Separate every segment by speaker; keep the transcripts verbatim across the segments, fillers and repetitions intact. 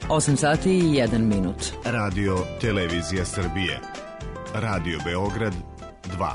Speaker 1: osam sati i jedan minut.
Speaker 2: Radio Televizija Srbije. Radio Beograd dva.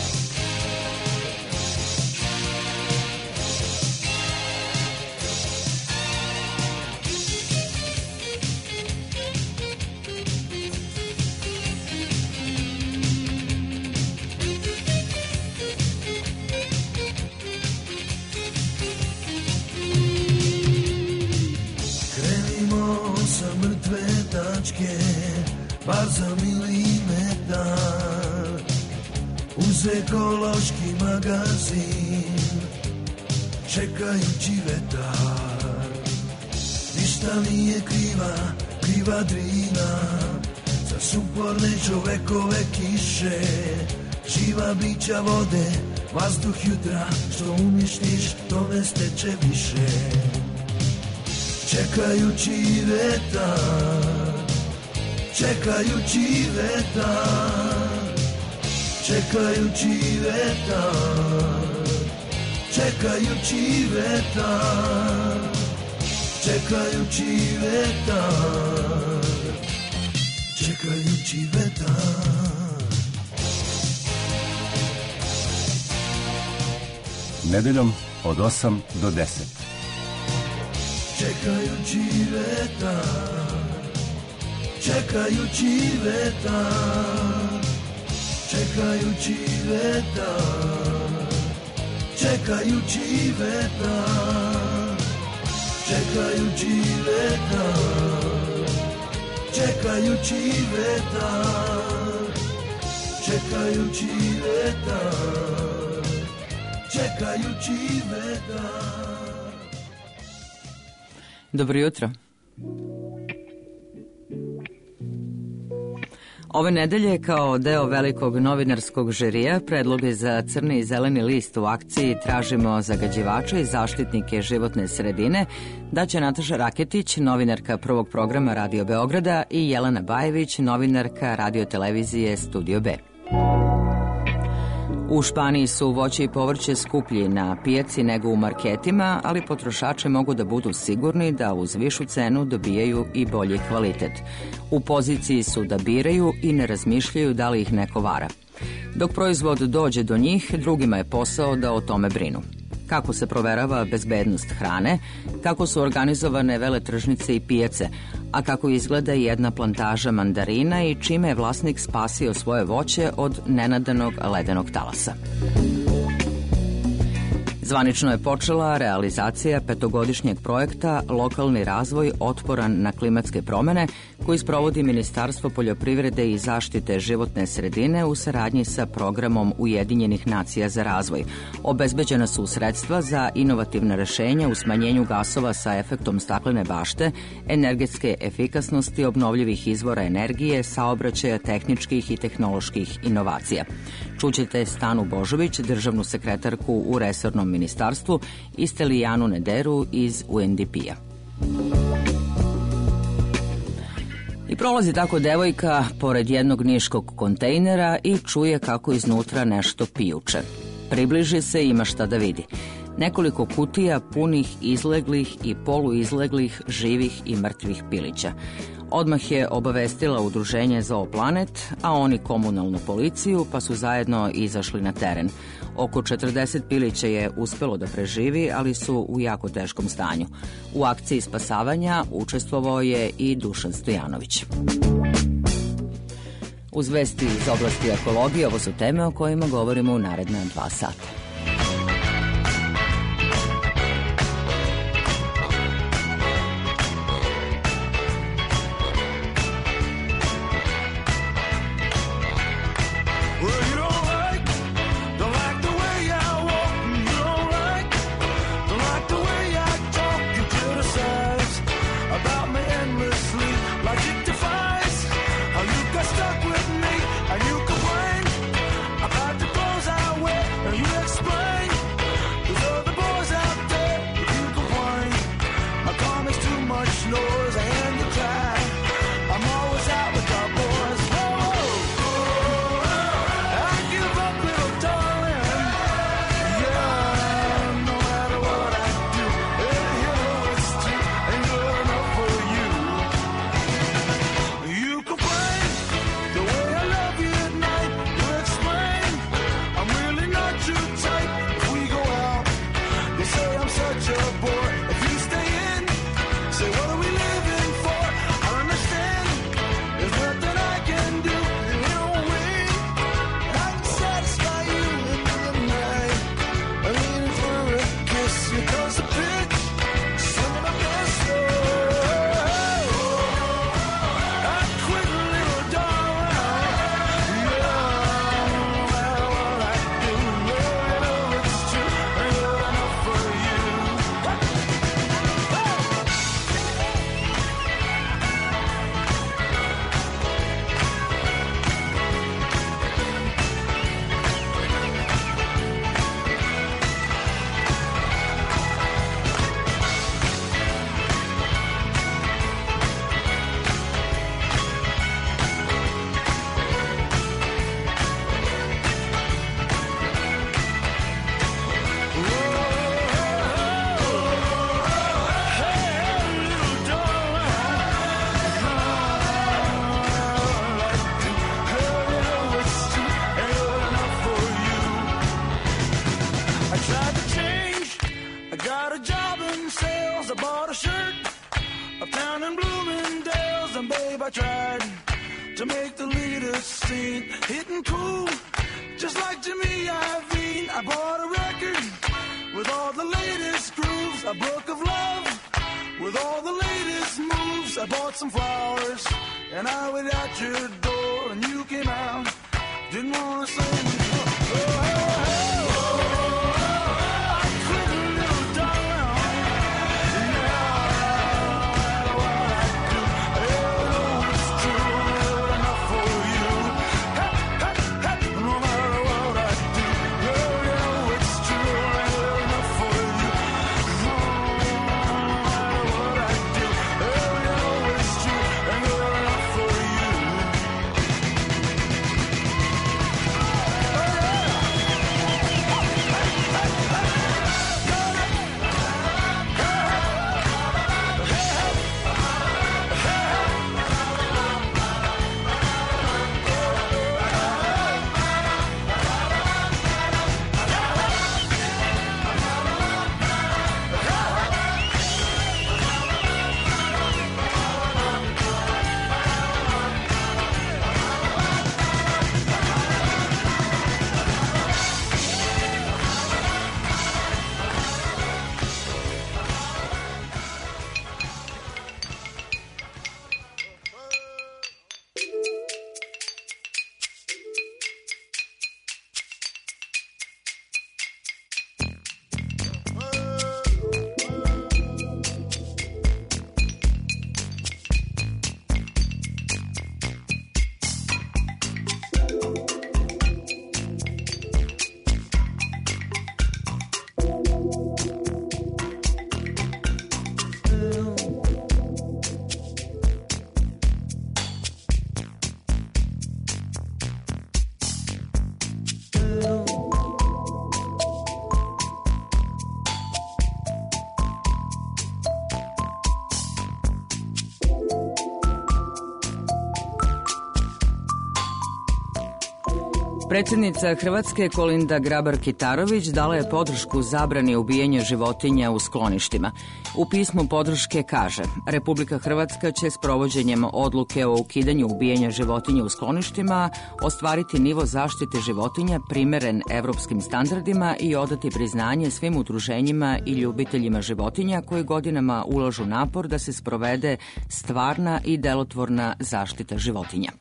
Speaker 3: Bar za milimetar uz ekološki magazin, čekajući vetar. Ništa nije kriva, kriva Drina, za sumporne čovekove kiše. Živa bića vode, vazduh jutra, što uništiš, to ne steče više. Čekajući vetar, čekajući vetar, čekajući vetar, čekajući vetar, čekajući vetar, čekajući vetar.
Speaker 4: Nedeljom od osam do deset.
Speaker 3: Čekajući vetar, čekajući vetar, čekajući vetar, čekajući vetar, čekajući vetar, čekajući vetar, čekajući vetar, čekajući vetar.
Speaker 1: Dobro jutro. Ove nedelje, kao deo velikog novinarskog žirija, predloge za crni i zeleni list u akciji Tražimo zagađivače i zaštitnike životne sredine daće Nataša Raketić, novinarka prvog programa Radio Beograda, i Jelena Bajević, novinarka radio televizije Studio B. U Španiji su voće i povrće skuplji na pijaci nego u marketima, ali potrošači mogu da budu sigurni da uz višu cenu dobijaju i bolji kvalitet. U poziciji su da biraju i ne razmišljaju da li ih neko vara. Dok proizvod dođe do njih, drugima je posao da o tome brinu. Kako se proverava bezbednost hrane, kako su organizovane veletržnice i pijace, a kako izgleda jedna plantaža mandarina i čime je vlasnik spasio svoje voće od nenadanog ledenog talasa. Zvanično je počela realizacija petogodišnjeg projekta Lokalni razvoj otporan na klimatske promene, koji sprovodi Ministarstvo poljoprivrede i zaštite životne sredine u saradnji sa programom Ujedinjenih nacija za razvoj. Obezbeđena su sredstva za inovativna rešenja u smanjenju gasova sa efektom staklene bašte, energetske efikasnosti, obnovljivih izvora energije, saobraćaja, tehničkih i tehnoloških inovacija. Čućete Stanu Božović, državnu sekretarku u resornom ministarstvu, i Stelijanu Nederu iz U N D P-a. I prolazi tako devojka pored jednog niškog kontejnera i čuje kako iznutra nešto pijuče. Približi se i ima šta da vidi. Nekoliko kutija punih izleglih i poluizleglih živih i mrtvih pilića. Odmah je obavestila udruženje Zooplanet, a oni komunalnu policiju, pa su zajedno izašli na teren. Oko četrdeset pilića je uspelo da preživi, ali su u jako teškom stanju. U akciji spasavanja učestvovao je i Dušan Stojanović. Uz vesti iz oblasti ekologije, ovo su teme o kojima govorimo u naredna dva sata.
Speaker 3: Bloomingdale's, and babe, I tried to make the leader sing, hitting cool, just like Jimmy Iovine. I bought a record with all the latest grooves, a book of love with all the latest moves. I bought some flowers, and I went out your door, and you came out, didn't want to say me. Oh, oh, oh, oh, I couldn't do it, darling. No matter what I do, I know it's true, enough for you. Hey, hey, hey, no matter what I do, I know it's true, enough for you. No matter what I do, I know it's true, enough for you.
Speaker 1: Predsjednica Hrvatske Kolinda Grabar-Kitarović dala je podršku zabrani ubijanja životinja u skloništima. U pismu podrške kaže: Republika Hrvatska će s provođenjem odluke o ukidanju ubijanja životinja u skloništima ostvariti nivo zaštite životinja primeren evropskim standardima i odati priznanje svim udruženjima i ljubiteljima životinja koji godinama ulažu napor da se sprovede stvarna i delotvorna zaštita životinja.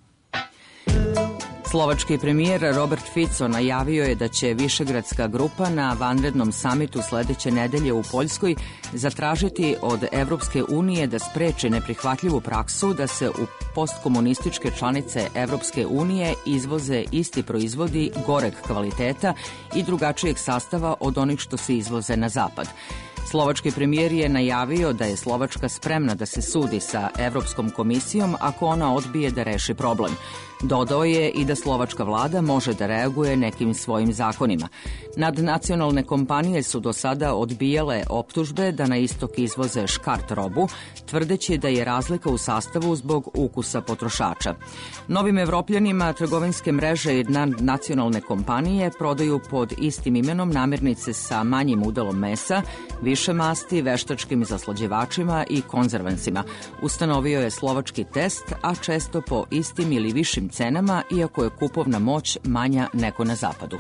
Speaker 1: Slovački premijer Robert Fico najavio je da će Višegradska grupa na vanrednom samitu sledeće nedelje u Poljskoj zatražiti od Evropske unije da spreči neprihvatljivu praksu da se u postkomunističke članice Evropske unije izvoze isti proizvodi goreg kvaliteta i drugačijeg sastava od onih što se izvoze na zapad. Slovački premijer je najavio da je Slovačka spremna da se sudi sa Evropskom komisijom ako ona odbije da reši problem. Dodao je i da slovačka vlada može da reaguje nekim svojim zakonima. Nadnacionalne kompanije su do sada odbijale optužbe da na istok izvoze škart robu, tvrdeći da je razlika u sastavu zbog ukusa potrošača. Novim Evropljanima trgovinske mreže i nadnacionalne kompanije prodaju pod istim imenom namirnice sa manjim udelom mesa, više masti, veštačkim zaslađivačima i konzervansima. Ustanovio je slovački test, a često po istim ili višim cenama, iako je kupovna moć manja nego na zapadu.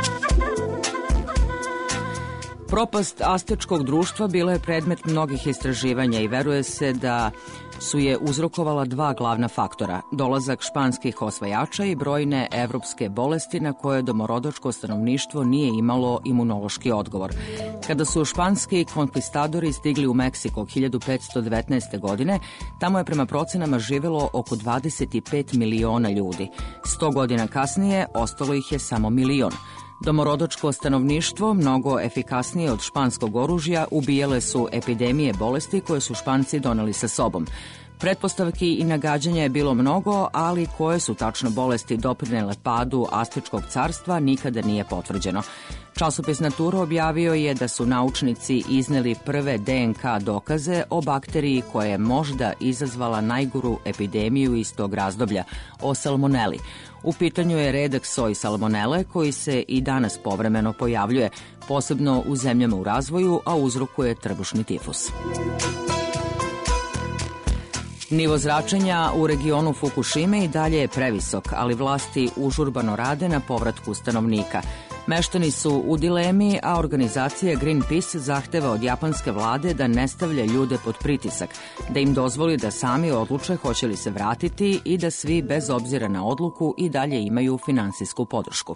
Speaker 1: Propast astečkog društva bila je predmet mnogih istraživanja i veruje se da su je uzrokovala dva glavna faktora: dolazak španskih osvajača i brojne evropske bolesti na koje domorodačko stanovništvo nije imalo imunološki odgovor. Kada su španski konkvistadori stigli u Meksiko hiljadu petsto devetnaeste. godine, tamo je prema procenama živelo oko dvadeset pet miliona ljudi. Sto godina kasnije ostalo ih je samo milion. Domorodačko stanovništvo, mnogo efikasnije od španskog oružja, ubijale su epidemije bolesti koje su Španci doneli sa sobom. Pretpostavki i nagađanja je bilo mnogo, ali koje su tačno bolesti doprinele padu Astečkog carstva nikada nije potvrđeno. Časopis Natura objavio je da su naučnici izneli prve D N K dokaze o bakteriji koja je možda izazvala najgoru epidemiju iz tog razdoblja, o salmoneli. U pitanju je redak soj salmonele koji se i danas povremeno pojavljuje, posebno u zemljama u razvoju, a uzrokuje trbušni tifus. Nivo zračenja u regionu Fukushime i dalje je previsok, ali vlasti užurbano rade na povratku stanovnika. Meštani su u dilemi, a organizacija Greenpeace zahteva od japanske vlade da ne stavlja ljude pod pritisak, da im dozvoli da sami odluče hoće li se vratiti i da svi, bez obzira na odluku, i dalje imaju finansijsku podršku.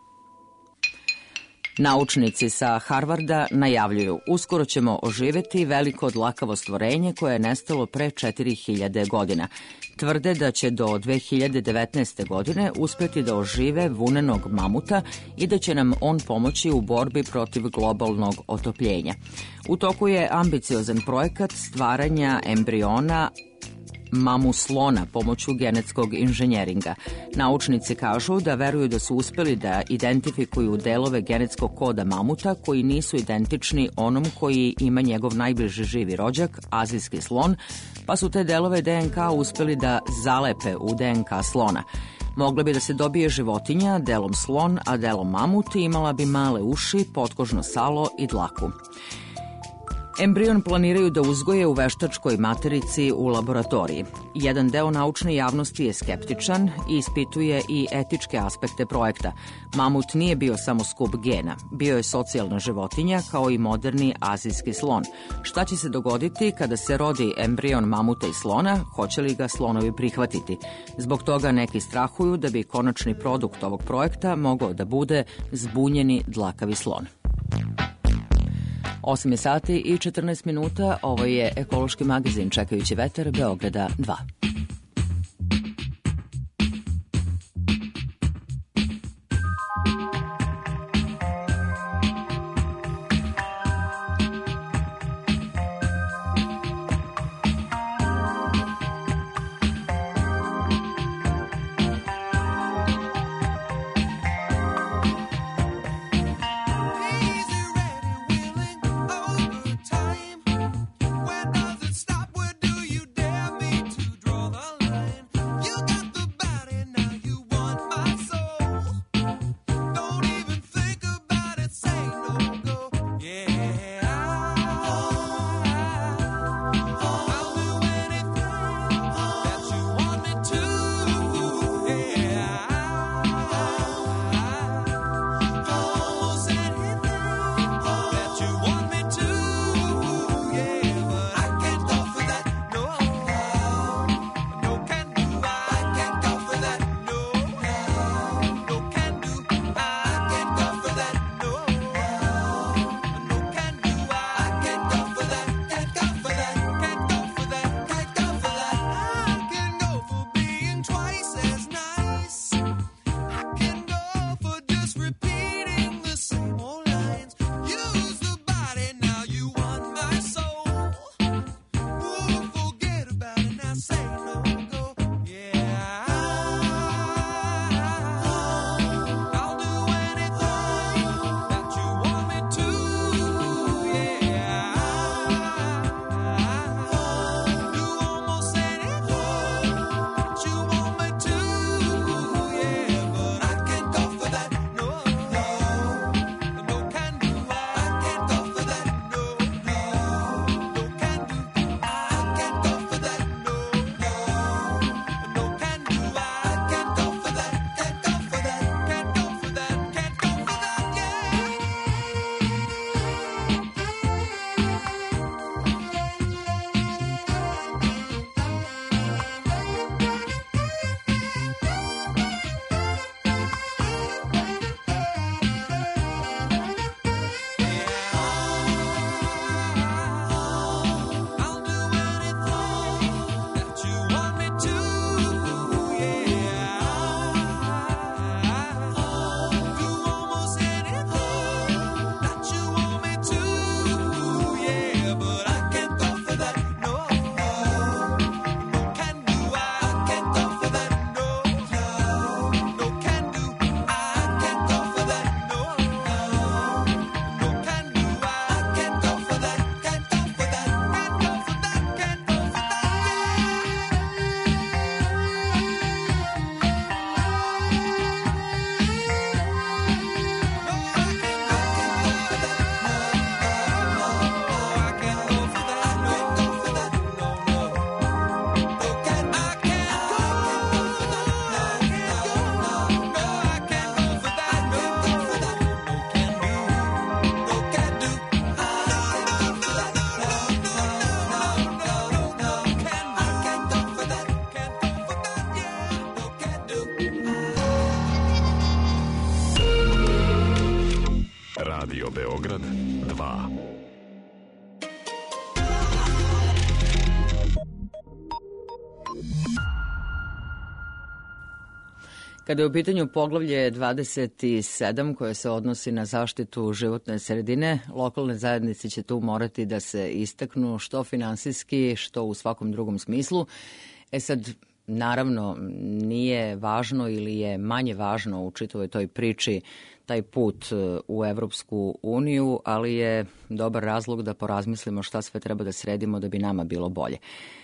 Speaker 1: Naučnici sa Harvarda najavljuju: uskoro ćemo oživeti veliko dlakavo stvorenje koje je nestalo pre četiri hiljade godina. Tvrde da će do dve hiljade devetnaeste. godine uspeti da ožive vunenog mamuta i da će nam on pomoći u borbi protiv globalnog otopljenja. U toku je ambiciozan projekat stvaranja embriona mamu slona pomoću genetskog inženjeringa. Naučnici kažu da veruju da su uspeli da identifikuju delove genetskog koda mamuta koji nisu identični onom koji ima njegov najbliži živi rođak, azijski slon, pa su te delove D N K uspeli da zalepe u D N K slona. Mogla bi da se dobije životinja, delom slon, a delom mamut, i imala bi male uši, potkožno salo i dlaku. Embrion planiraju da uzgoje u veštačkoj materici u laboratoriji. Jedan deo naučne javnosti je skeptičan i ispituje i etičke aspekte projekta. Mamut nije bio samo skup gena, bio je socijalna životinja kao i moderni azijski slon. Šta će se dogoditi kada se rodi embrion mamuta i slona, hoće li ga slonovi prihvatiti? Zbog toga neki strahuju da bi konačni produkt ovog projekta mogao da bude zbunjeni dlakavi slon. osam je sati i četrnaest minuta, ovo je ekološki magazin Čekajući vetar Beograda dva. Kada je u pitanju poglavlje dvadeset sedam koje se odnosi na zaštitu životne sredine, lokalne zajednice će tu morati da se istaknu što finansijski, što u svakom drugom smislu. E sad, naravno, nije važno ili je manje važno u čitavoj toj priči taj put u Evropsku uniju, ali je dobar razlog da porazmislimo šta sve treba da sredimo da bi nama bilo bolje.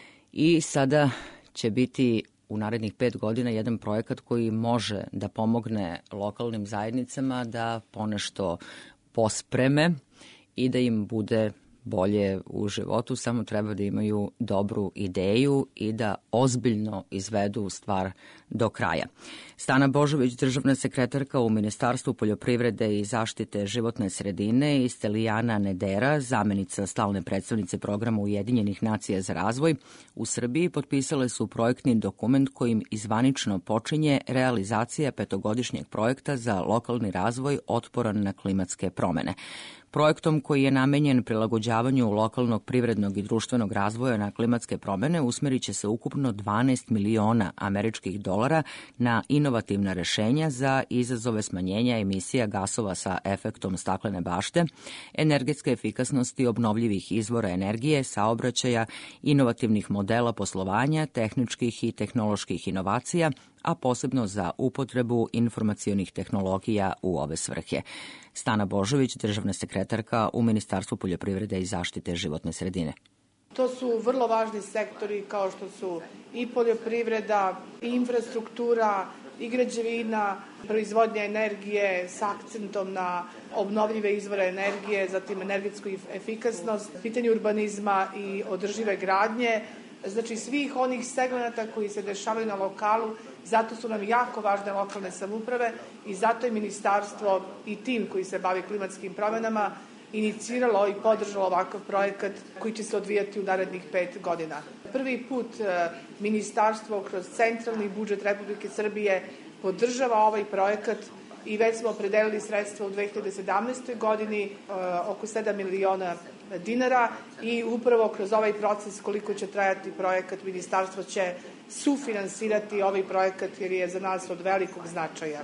Speaker 1: I sada će biti u narednih pet godina jedan projekat koji može da pomogne lokalnim zajednicama da ponešto pospreme i da im bude bolje u životu, samo treba da imaju dobru ideju i da ozbiljno izvedu stvar do kraja. Stana Božović, državna sekretarka u Ministarstvu poljoprivrede i zaštite životne sredine, i Stelijana Nedera, zamenica stalne predstavnice programa Ujedinjenih nacija za razvoj u Srbiji, potpisale su projektni dokument kojim izvanično počinje realizacija petogodišnjeg projekta za lokalni razvoj otporan na klimatske promene. Projektom koji je namenjen prilagođavanju lokalnog privrednog i društvenog razvoja na klimatske promene usmerit će se ukupno dvanaest miliona američkih dolara na inovativna rešenja za izazove smanjenja emisija gasova sa efektom staklene bašte, energetske efikasnosti obnovljivih izvora energije, saobraćaja, inovativnih modela poslovanja, tehničkih i tehnoloških inovacija, a posebno za upotrebu informacionih tehnologija u ove svrhe. Stana Božović, državna sekretarka u Ministarstvu poljoprivrede i zaštite životne sredine.
Speaker 5: To su vrlo važni sektori kao što su i poljoprivreda, i infrastruktura, i građevina, proizvodnja energije s akcentom na obnovljive izvore energije, zatim energetsku efikasnost, pitanje urbanizma i održive gradnje, znači svih onih segmenata koji se dešavaju na lokalu. Zato su nam jako važne lokalne samouprave i zato je ministarstvo i tim koji se bavi klimatskim promenama iniciralo i podržalo ovakav projekat koji će se odvijati u narednih pet godina. Prvi put ministarstvo kroz centralni budžet Republike Srbije podržava ovaj projekat i već smo opredelili sredstva u dve hiljade sedamnaestoj godini oko sedam miliona dinara i upravo kroz ovaj proces koliko će trajati projekat, ministarstvo će sufinansirati ovaj projekat jer je za nas od velikog značaja.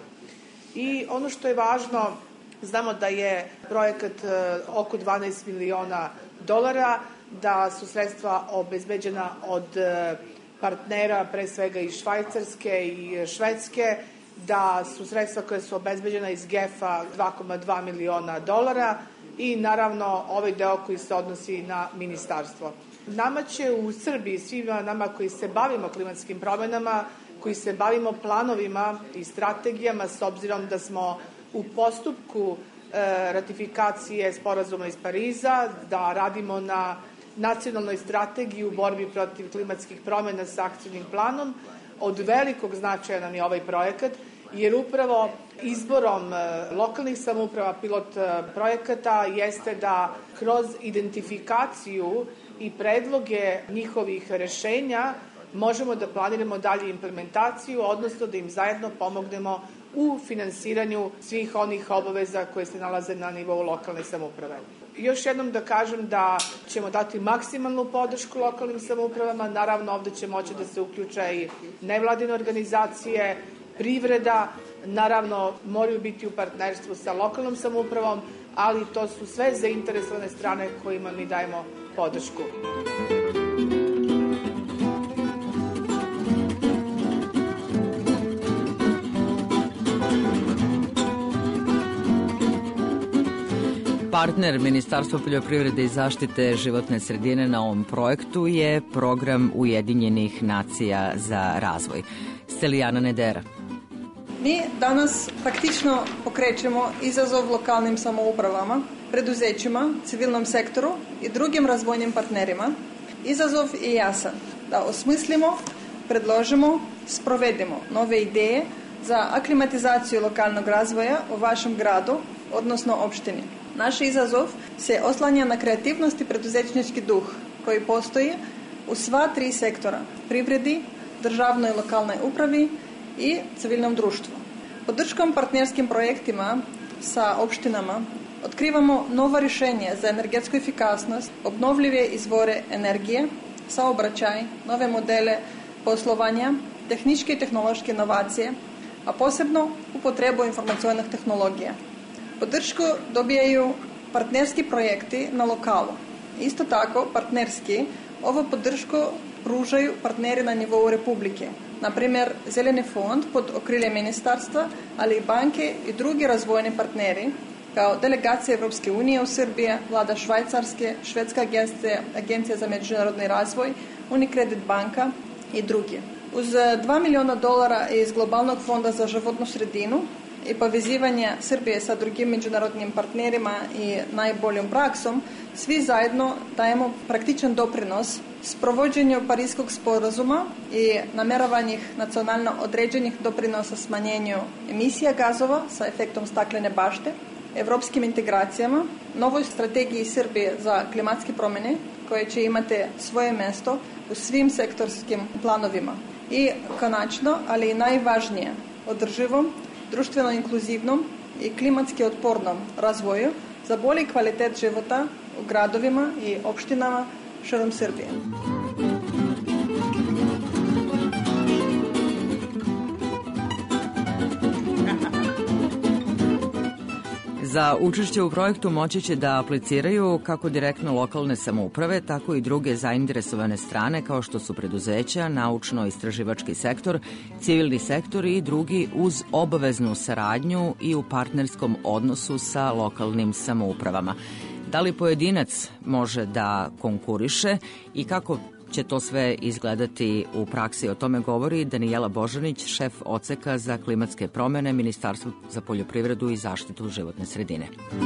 Speaker 5: I ono što je važno, znamo da je projekat oko dvanaest miliona dolara, da su sredstva obezbeđena od partnera, pre svega iz Švajcarske i Švedske, da su sredstva koje su obezbeđena iz G E F-a dva zarez dva miliona dolara i naravno ovaj deo koji se odnosi na ministarstvo. Nama će u Srbiji, svima nama koji se bavimo klimatskim promenama, koji se bavimo planovima i strategijama, s obzirom da smo u postupku e, ratifikacije sporazuma iz Pariza, da radimo na nacionalnoj strategiji u borbi protiv klimatskih promena sa akcijnim planom, od velikog značaja nam je ovaj projekat, jer upravo izborom lokalnih samouprava pilot projekata jeste da kroz identifikaciju i predloge njihovih rešenja možemo da planiramo dalje implementaciju, odnosno da im zajedno pomognemo u finansiranju svih onih obaveza koje se nalaze na nivou lokalne samouprave. Još jednom da kažem da ćemo dati maksimalnu podršku lokalnim samoupravama, naravno ovde će moći da se uključe i nevladine organizacije, privreda, naravno moraju biti u partnerstvu sa lokalnom samoupravom, ali to su sve zainteresovane strane kojima mi dajemo podršku.
Speaker 1: Partner Ministarstva poljoprivrede i zaštite životne sredine na ovom projektu je program Ujedinjenih nacija za razvoj. Stelijana Nedera.
Speaker 6: Mi danas faktično pokrećemo izazov lokalnim samoupravama, preduzećima, civilnom sektoru i drugim razvojnim partnerima. Izazov je jasan, da osmislimo, predložimo, sprovedemo nove ideje za aklimatizaciju lokalnog razvoja u vašem gradu, odnosno opštini. Naš izazov se oslanja na kreativnost i preduzetnički duh koji postoji u sva tri sektora, privredi, državnoj i lokalnoj upravi i civilnom društvu. Podrškom partnerskim projektima sa opštinama otkrivamo nova rješenja za energetsku efikasnost, obnovljive izvore energije, saobraćaj, nove modele poslovanja, tehničke i tehnološke inovacije, a posebno upotrebu informacionih tehnologija. Podršku dobijaju partnerski projekti na lokalu. Isto tako, partnerski, ovu podršku pružaju partneri na nivou Republike. Na primjer, Zeleni fond pod okriljem ministarstva, ali i banke i drugi razvojni partneri, kao delegacija Evropske unije u Srbiji, vlada Švajcarske, Švedska agencija, agencija za međunarodni razvoj, Unicredit banka i drugi. Uz dva miliona dolara iz Globalnog fonda za životnu sredinu i povezivanje Srbije sa drugim međunarodnim partnerima i najboljom praksom, svi zajedno dajemo praktičan doprinos sprovođenju Parijskog sporazuma i nameravanih nacionalno određenih doprinosa smanjenju emisija gazova sa efektom staklene bašte, evropskim integracijama, novoj strategiji Srbije za klimatske promjene, koje će imati svoje mjesto u svim sektorskim planovima. I konačno, ali i najvažnije, održivom, društveno inkluzivnom i klimatski otpornom razvoju za bolji kvalitet života u gradovima i opštinama širom Srbije.
Speaker 1: Za učešće u projektu moći će da apliciraju kako direktno lokalne samouprave, tako i druge zainteresovane strane kao što su preduzeća, naučno-istraživački sektor, civilni sektor i drugi uz obaveznu saradnju i u partnerskom odnosu sa lokalnim samoupravama. Da li pojedinac može da konkuriše i kako će to sve izgledati u praksi? O tome govori Danijela Božanić, šef odseka za klimatske promjene, Ministarstvo za poljoprivredu i zaštitu životne sredine.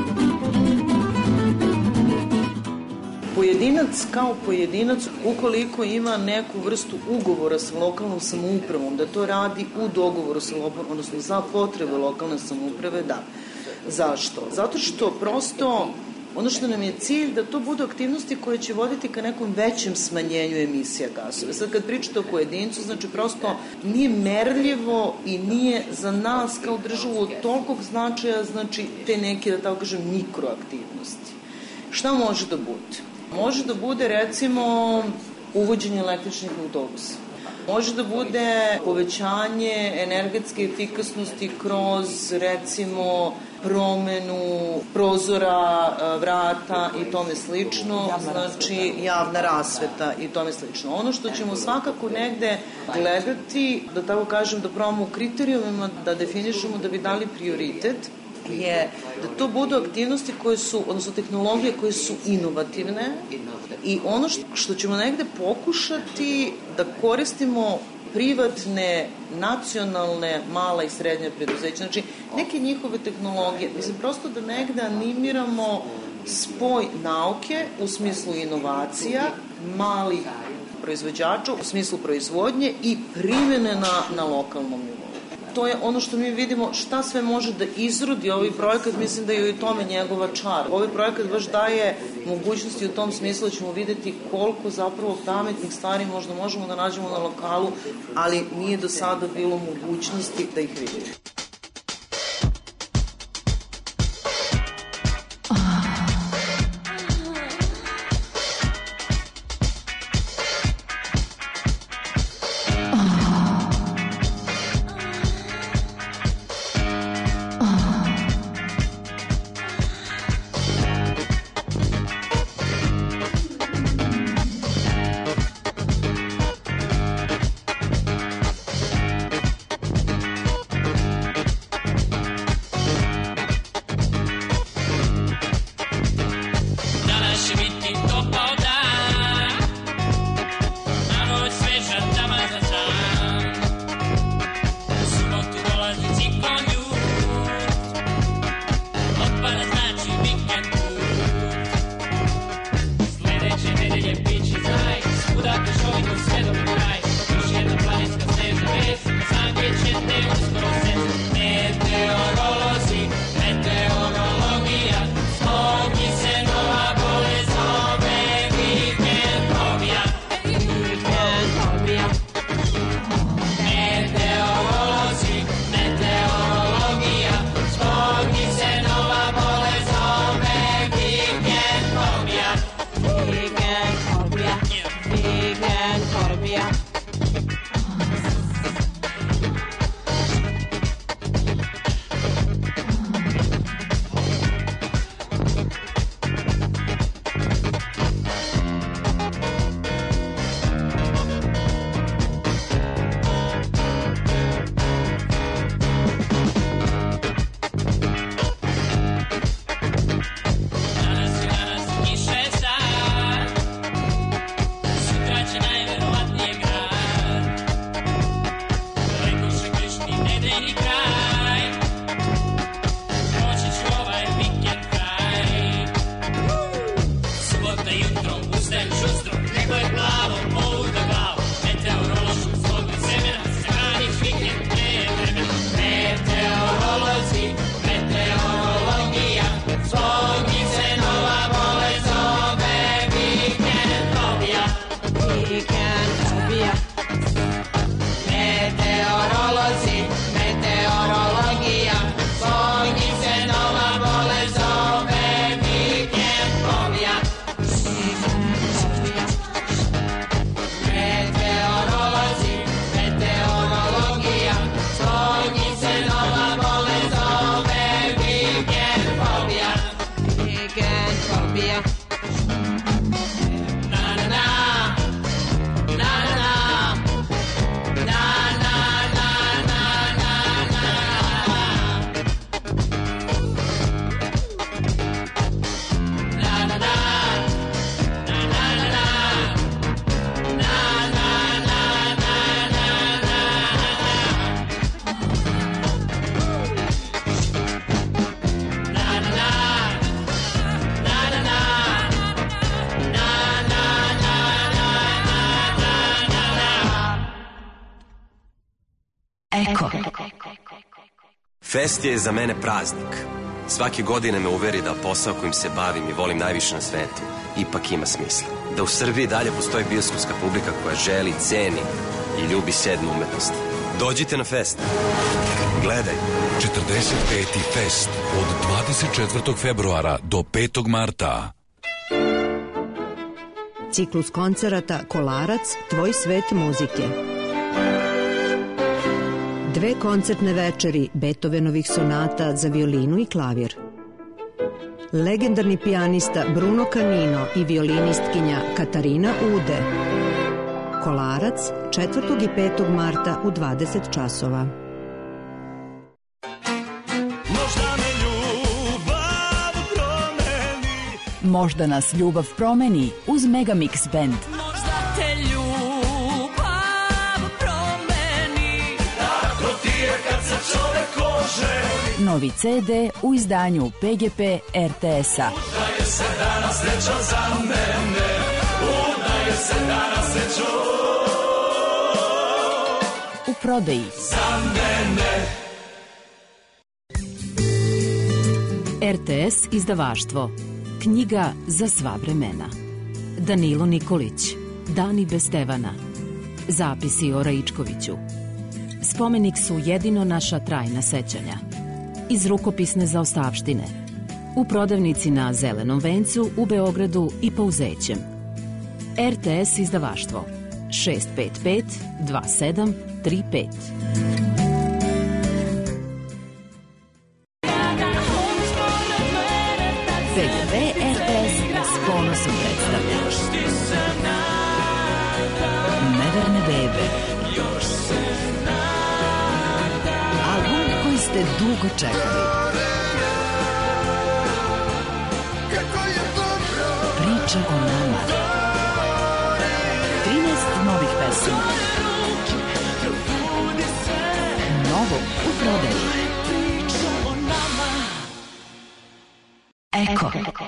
Speaker 7: Pojedinac kao pojedinac, ukoliko ima neku vrstu ugovora sa lokalnom samoupravom, da to radi u dogovoru sa lokalnom, odnosno za potrebe lokalne samouprave, da. Zašto? Zato što prosto ono što nam je cilj da to budu aktivnosti koje će voditi ka nekom većem smanjenju emisija gasova. Sad kad pričate o pojedincu, znači prosto nije merljivo i nije za nas kao državu od tolikog značaja, znači te neke, da tako kažem, mikroaktivnosti. Šta može da bude? Može da bude recimo uvođenje električnih autobusa. Može da bude povećanje energetske efikasnosti kroz recimo promenu prozora, vrata i tome slično, znači javna rasveta i tome slično. Ono što ćemo svakako negde gledati, da tako kažem, da probamo kriteriumima da definišemo da bi dali prioritet, je da to budu aktivnosti koje su, odnosno tehnologije koje su inovativne i ono što ćemo negde pokušati da koristimo privatne, nacionalne, mala i srednja preduzeća, znači neke njihove tehnologije, mislim prosto da negde animiramo spoj nauke u smislu inovacija, malih proizvođača u smislu proizvodnje i primjene na, na lokalnom nivou. To je ono što mi vidimo šta sve može da izrodi ovaj projekat, mislim da je i tome njegova čar. Ovaj projekat baš daje mogućnosti u tom smislu da ćemo vidjeti koliko zapravo pametnih stvari možda možemo da nađemo na lokalu, ali nije do sada bilo mogućnosti da ih vidimo.
Speaker 8: meni kraj. Proći ću ovaj vikend kraj. Subota jutro ustajem šustro, nebo je plavo, ovuda glavo. Meteorološku zbog semena, straniš vikend pre vremena. Meteorolozi, meteorologija, zbog njih se nova bolest zove vikendfobija. Vikendfobija. Meteorolozi, meteorologija, zbog njih se nova bolest zove vikendfobija. Meteorolozi, meteorologija, zbog njih se nova bolest zove vikendfobija. Vikendfobija. Na na na, na na na, na na na na na na. Na na na, na na na, na na na na
Speaker 9: Eko. Fest je za mene praznik. Svake godine me uveri da posao kojim se bavim i volim najviše na svetu ipak ima smisla. Da u Srbiji dalje postoji bioskopska publika koja želi, ceni i ljubi sedmu umetnost. Dođite na fest. Gledaj.
Speaker 10: četrdeset peti fest od dvadeset četvrtog februara do petog marta.
Speaker 11: Ciklus koncerata Kolarac, tvoj svet muzike. Dve koncertne večeri Beethovenovih sonata za violinu i klavir. Legendarni pijanista Bruno Canino i violinistkinja Katarina Ude. Kolarac četvrtog i petog marta u dvadeset časova.
Speaker 12: Možda nas ljubav promeni uz Megamix Band.
Speaker 8: Možda te ljubav promeni, tako ti je kad se čovek oženi.
Speaker 12: Novi ce de u izdanju pe ge pe er te es-a.
Speaker 8: Udaje se danas sreća za mene, udaje se danas srećo.
Speaker 12: U prodaji.
Speaker 8: Za mene.
Speaker 12: er te es izdavaštvo. Knjiga za sva vremena. Danilo Nikolić. Dani bez Stevana. Zapisi o Raičkoviću. Spomenik su jedino naša trajna sećanja. Iz rukopisne zaostavštine. U prodavnici na Zelenom vencu u Beogradu i Pauzećem. er te es izdavaštvo. šest pet pet dva sedam tri pet. pe ge pe er te es s ponosom predstavlja Neverne bebe. Album koji ste dugo čekali. Priča o nama. trinaest novih pesama. Novo u prodaji. Eko.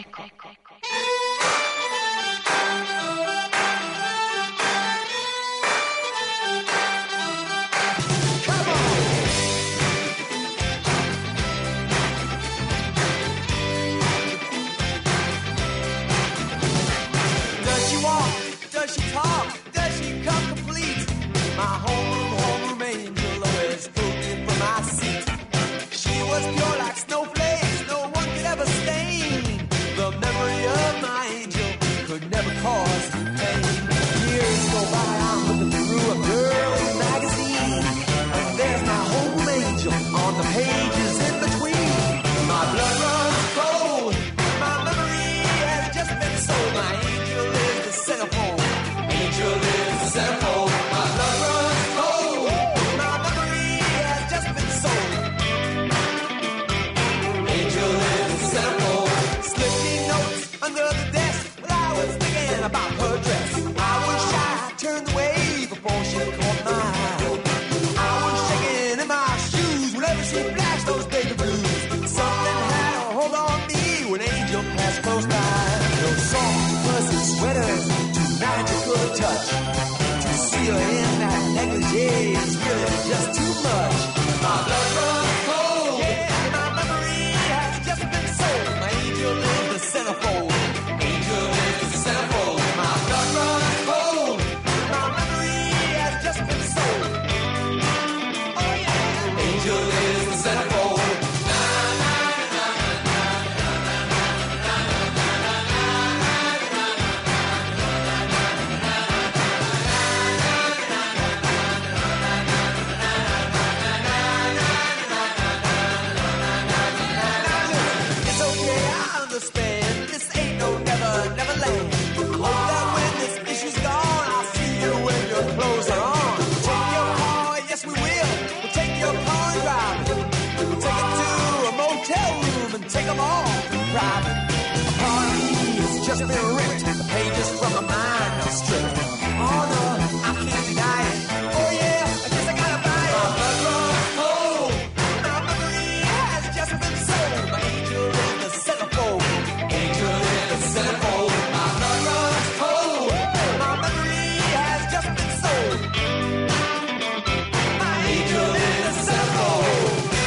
Speaker 3: Does she walk? Does she talk? Does she come complete? My homeroom, homeroom angel always pulled me from my seat. She was pure like snowflakes, no one could ever stain. you're in that negligee is really just too much. My blood runs cold. Yeah, my memory has just been sold. My angel is the centerfold. Angel is the centerfold. My blood runs cold. My memory has just been sold. Oh yeah. Angel is the centerfold. Take them all private. A party has just been ripped. The pages from my mind are stripped. Oh no, I can't deny it. Oh yeah, I guess I gotta buy it. My blood runs cold. My memory has just been sold. My angel is the centerfold. Angel is the centerfold. My blood runs cold. My memory has just been sold. My angel is the centerfold.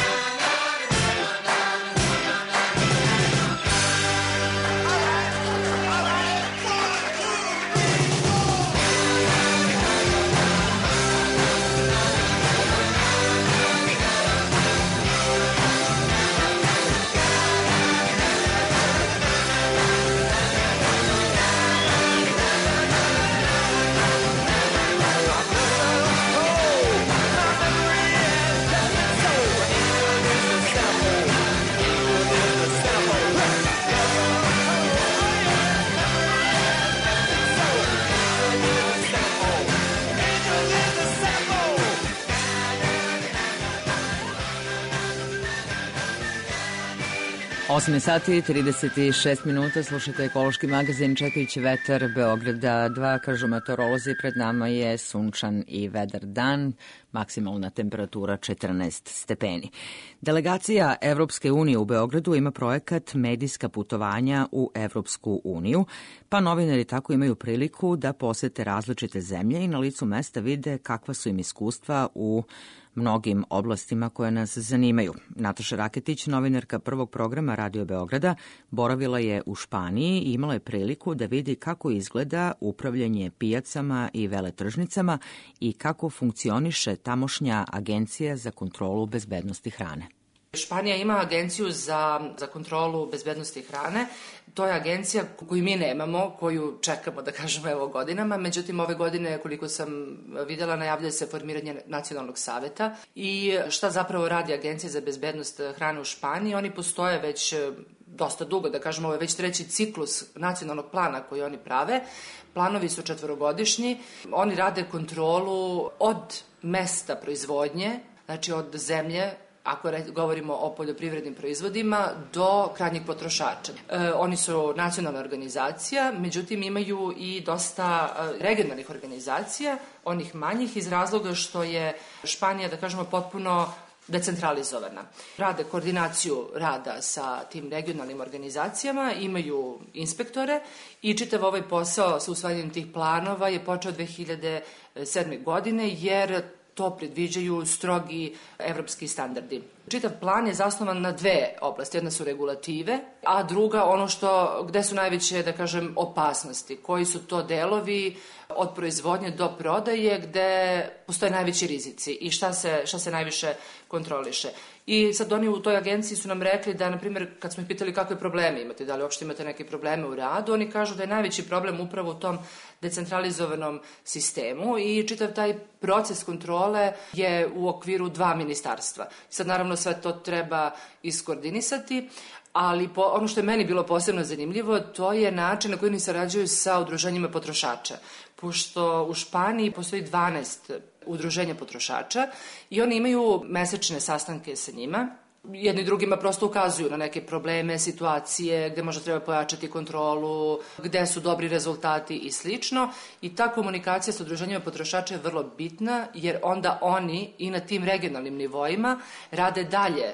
Speaker 1: osam sati i trideset šest minuta, slušate ekološki magazin Čekajući vetar Beograda dva, kažu meteorolozi, pred nama je sunčan i vedar dan, maksimalna temperatura četrnaest stepeni. Delegacija Evropske unije u Beogradu ima projekat Medijska putovanja u Evropsku uniju, pa novinari tako imaju priliku da posete različite zemlje i na licu mesta vide kakva su im iskustva u mnogim oblastima koje nas zanimaju. Nataša Raketić, novinarka prvog programa Radio Beograda, boravila je u Španiji i imala je priliku da vidi kako izgleda upravljanje pijacama i veletržnicama i kako funkcioniše tamošnja agencija za kontrolu bezbednosti hrane.
Speaker 13: Španija ima agenciju za, za kontrolu bezbednosti hrane. To je agencija koju mi nemamo, koju čekamo, da kažemo, evo godinama. Međutim, ove godine, koliko sam videla, najavljuje se formiranje nacionalnog saveta. I šta zapravo radi Agencija za bezbednost hrane u Španiji? Oni postoje već dosta dugo, da kažemo, ovo je već treći ciklus nacionalnog plana koji oni prave. Planovi su četvorogodišnji. Oni rade kontrolu od mesta proizvodnje, znači od zemlje, ako govorimo o poljoprivrednim proizvodima, do krajnjeg potrošača. E, oni su nacionalna organizacija, međutim imaju i dosta regionalnih organizacija, onih manjih, iz razloga što je Španija, da kažemo, potpuno decentralizovana. Rade koordinaciju rada sa tim regionalnim organizacijama, imaju inspektore i čitav ovaj posao sa usvajanjem tih planova je počeo dve hiljade sedme. godine, jer to predviđaju strogi evropski standardi. Čitav plan je zasnovan na dve oblasti. Jedna su regulative, a druga ono što, gde su najveće, da kažem, opasnosti. Koji su to delovi od proizvodnje do prodaje gde postoje najveći rizici i šta se, šta se najviše kontroliše. I sad oni u toj agenciji su nam rekli da, na primjer, kad smo ih pitali kakve probleme imate, da li uopšte imate neke probleme u radu, oni kažu da je najveći problem upravo u tom decentralizovanom sistemu i čitav taj proces kontrole je u okviru dva ministarstva. Sad naravno sve to treba iskoordinisati, ali po, ono što je meni bilo posebno zanimljivo, to je način na koji oni sarađuju sa udruženjima potrošača. Pošto u Španiji postoji dvanaest udruženja potrošača i oni imaju mesečne sastanke sa njima. Jedni drugima prosto ukazuju na neke probleme, situacije, gde možda treba pojačati kontrolu, gde su dobri rezultati i slično. I ta komunikacija sa udruženjima potrošača je vrlo bitna, jer onda oni i na tim regionalnim nivoima rade dalje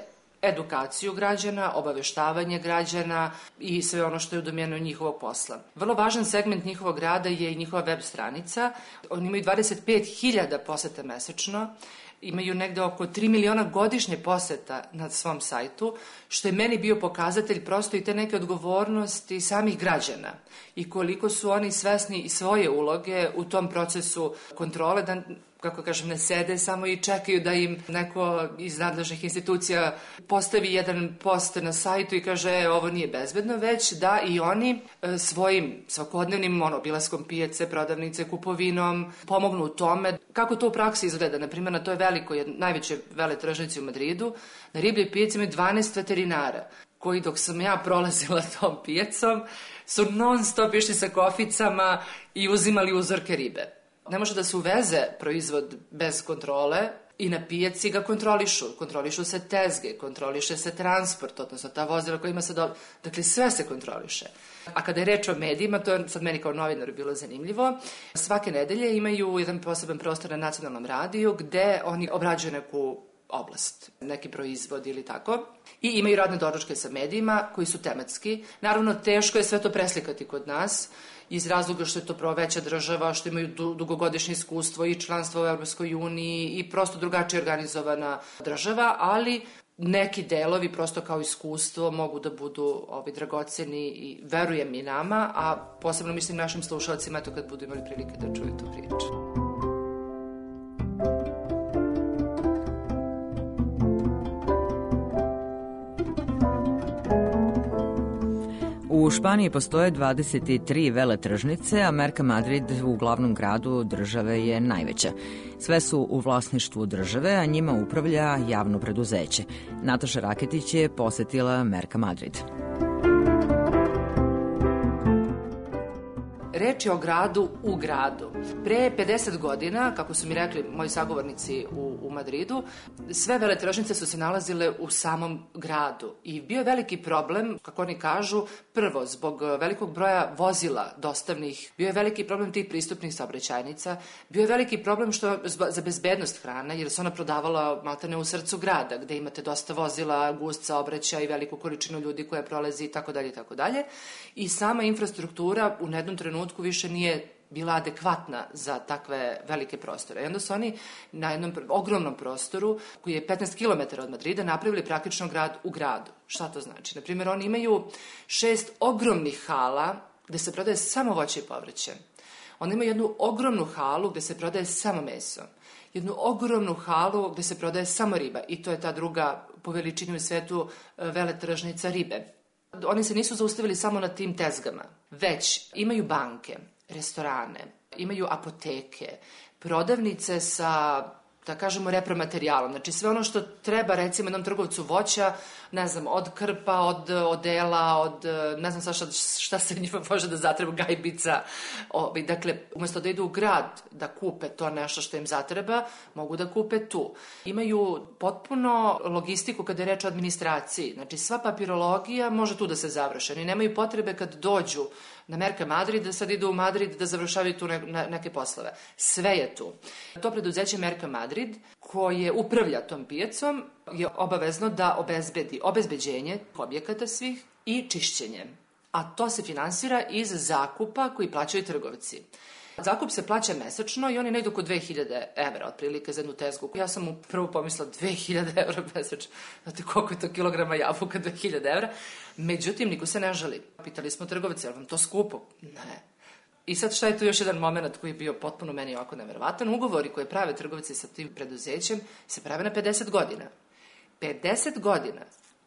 Speaker 13: edukaciju građana, obaveštavanje građana i sve ono što je u domenu njihovog posla. Vrlo važan segment njihovog rada je i njihova web stranica. Oni imaju dvadeset pet hiljada poseta mesečno, imaju negde oko tri miliona godišnje poseta na svom sajtu, što je meni bio pokazatelj prosto i te neke odgovornosti samih građana i koliko su oni svesni i svoje uloge u tom procesu kontrole, da, kako kažem, ne sede samo i čekaju da im neko iz nadležnih institucija postavi jedan post na sajtu i kaže e, ovo nije bezbedno, već da i oni e, svojim svakodnevnim obilaskom pijace, prodavnice, kupovinom pomognu u tome. Kako to u praksi izgleda? Naprimjer, na toj velikoj, najvećoj veletržnici u Madridu, na ribljoj pijaci imaju dvanaest veterinara koji dok sam ja prolazila tom pijacom su non stop išli sa koficama i uzimali uzorke ribe. Ne može da se uveze proizvod bez kontrole i na pijaci ga kontrolišu. Kontrolišu se tezge, kontroliše se transport, odnosno ta vozila koja ima sad... Dakle, sve se kontroliše. A kada je reč o medijima, to je sad meni kao novinaru bilo zanimljivo, svake nedelje imaju jedan poseban prostor na nacionalnom radiju gde oni obrađuju neku oblast, neki proizvod ili tako. I imaju radne doručke sa medijima koji su tematski. Naravno, teško je sve to preslikati kod nas, iz razloga što je to prvo veća država, što imaju dugogodišnje iskustvo i članstvo u Evropskoj uniji i prosto drugačije organizovana država, ali neki delovi prosto kao iskustvo mogu da budu ovi dragoceni i verujem i nama, a posebno mislim našim slušalcima to kad budu imali prilike da čuju tu priču.
Speaker 1: U Španiji postoje dvadeset tri veletržnice, a Merka Madrid u glavnom gradu države je najveća. Sve su u vlasništvu države, a njima upravlja javno preduzeće. Nataša Raketić je posetila Merka Madrid.
Speaker 13: Reč je o gradu u gradu. Pre pedeset godina, kako su mi rekli moji sagovornici u, u Madridu, sve veletržnice su se nalazile u samom gradu i bio je veliki problem, kako oni kažu, prvo zbog velikog broja vozila dostavnih, bio je veliki problem tih pristupnih saobraćajnica, bio je veliki problem što za bezbednost hrane, jer se ona prodavala maltene u srcu grada, gde imate dosta vozila, gust saobraćaj i veliku količinu ljudi koja prolazi i tako dalje i tako dalje. I sama infrastruktura u jednom trenutku više nije bila adekvatna za takve velike prostore. I onda su oni na jednom ogromnom prostoru, koji je petnaest kilometara od Madrida, napravili praktično grad u gradu. Šta to znači? Naprimjer, oni imaju šest ogromnih hala gde se prodaje samo voće i povrće. Oni imaju jednu ogromnu halu gde se prodaje samo meso. Jednu ogromnu halu gde se prodaje samo riba. I to je ta druga po veličini u svetu veletržnica ribe. Oni se nisu zaustavili samo na tim tezgama, već imaju banke, restorane, imaju apoteke, prodavnice sa, da kažemo, repromaterijalom. Znači sve ono što treba recimo jednom trgovcu voća, ne znam, od krpa, od odela, od ne znam šta, šta se njima može da zatreba, gajbica. Ovi, dakle, umesto da idu u grad da kupe to nešto što im zatreba, mogu da kupe tu. Imaju potpuno logistiku kada je reč o administraciji. Znači sva papirologija može tu da se završi. Oni nemaju potrebe kad dođu na Merka Madrid, da sad idu u Madrid da završavaju tu ne, ne, neke poslove. Sve je tu. To preduzeće Merka Madrid, koje upravlja tom pijacom, je obavezno da obezbedi obezbeđenje objekata svih i čišćenje. A to se finansira iz zakupa koji plaćaju trgovci. Zakup se plaća mesečno i on je negdje oko dve hiljade evra, otprilike za jednu tezgu. Ja sam mu prvo pomislila dve hiljade evra mesečno. Znate koliko je to kilograma jabuka, dve hiljade evra. Međutim, niko se ne žali. Pitali smo trgovce, je li vam to skupo? Ne. I sad šta je tu još jedan moment koji je bio potpuno meni ovako neverovatan? Ugovori koje prave trgovci sa tim preduzećem se prave na pedeset godina. pedeset godina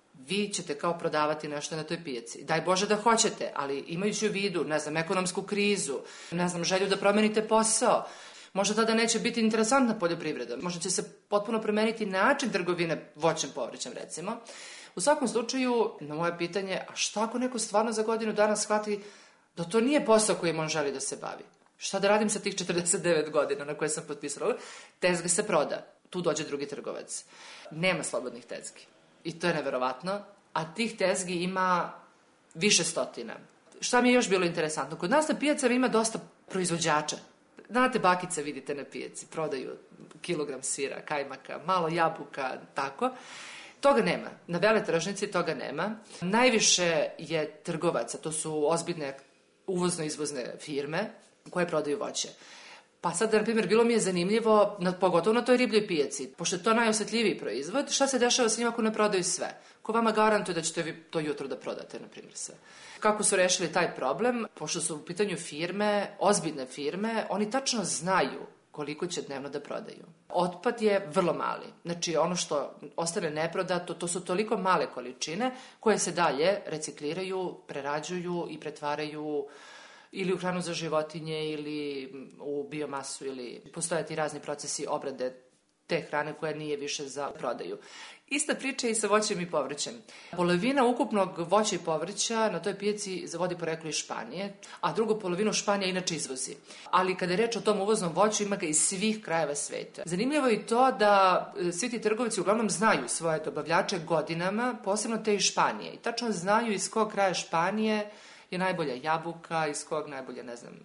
Speaker 13: vi ćete kao prodavati nešto na toj pijaci. Daj Bože da hoćete, ali imajući u vidu, ne znam, ekonomsku krizu, ne znam, želju da promenite posao, možda tada neće biti interesantna poljoprivreda, možda će se potpuno promeniti način trgovine voćem, povrćem, recimo. U svakom slučaju, na moje pitanje, a šta ako neko stvarno za godinu dana shvati da to nije posao kojim on želi da se bavi? Šta da radim sa tih četrdeset devet godina na koje sam potpisala? Tezga se proda, tu dođe drugi trgovac. Nema slobodnih tezgi. I to je neverovatno, a tih tezgi ima više stotina. Šta mi je još bilo interesantno? Kod nas na pijacama ima dosta proizvođača. Znate, bakice vidite na pijaci, prodaju kilogram sira, kajmaka, malo jabuka, tako. Toga nema. Na veletržnici toga nema. Najviše je trgovaca, to su ozbiljne uvozno-izvozne firme koje prodaju voće. Pa sad, na primjer, bilo mi je zanimljivo, na, pogotovo na toj ribljoj pijaci, pošto je to najosetljiviji proizvod, šta se dešava sa njima ako ne prodaju sve? Ko vama garantuje da ćete vi to jutro da prodate, na primjer, sve? Kako su rešili taj problem? Pošto su u pitanju firme, ozbiljne firme, oni tačno znaju koliko će dnevno da prodaju. Otpad je vrlo mali. Znači, ono što ostane neprodato, to su toliko male količine koje se dalje recikliraju, prerađuju i pretvaraju ili u hranu za životinje ili u biomasu ili postoje ti razni procesi obrade te hrane koja nije više za prodaju. Ista priča je i sa voćem i povrćem. Polovina ukupnog voća i povrća na toj pijaci vodi poreklo iz Španije, a drugu polovinu Španija inače izvozi. Ali kada je reč o tom uvoznom voću, ima ga iz svih krajeva sveta. Zanimljivo je i to da svi ti trgovci uglavnom znaju svoje dobavljače godinama, posebno te iz Španije. I tačno znaju iz kog kraja Španije je najbolja jabuka, iz kog najbolje, ne znam,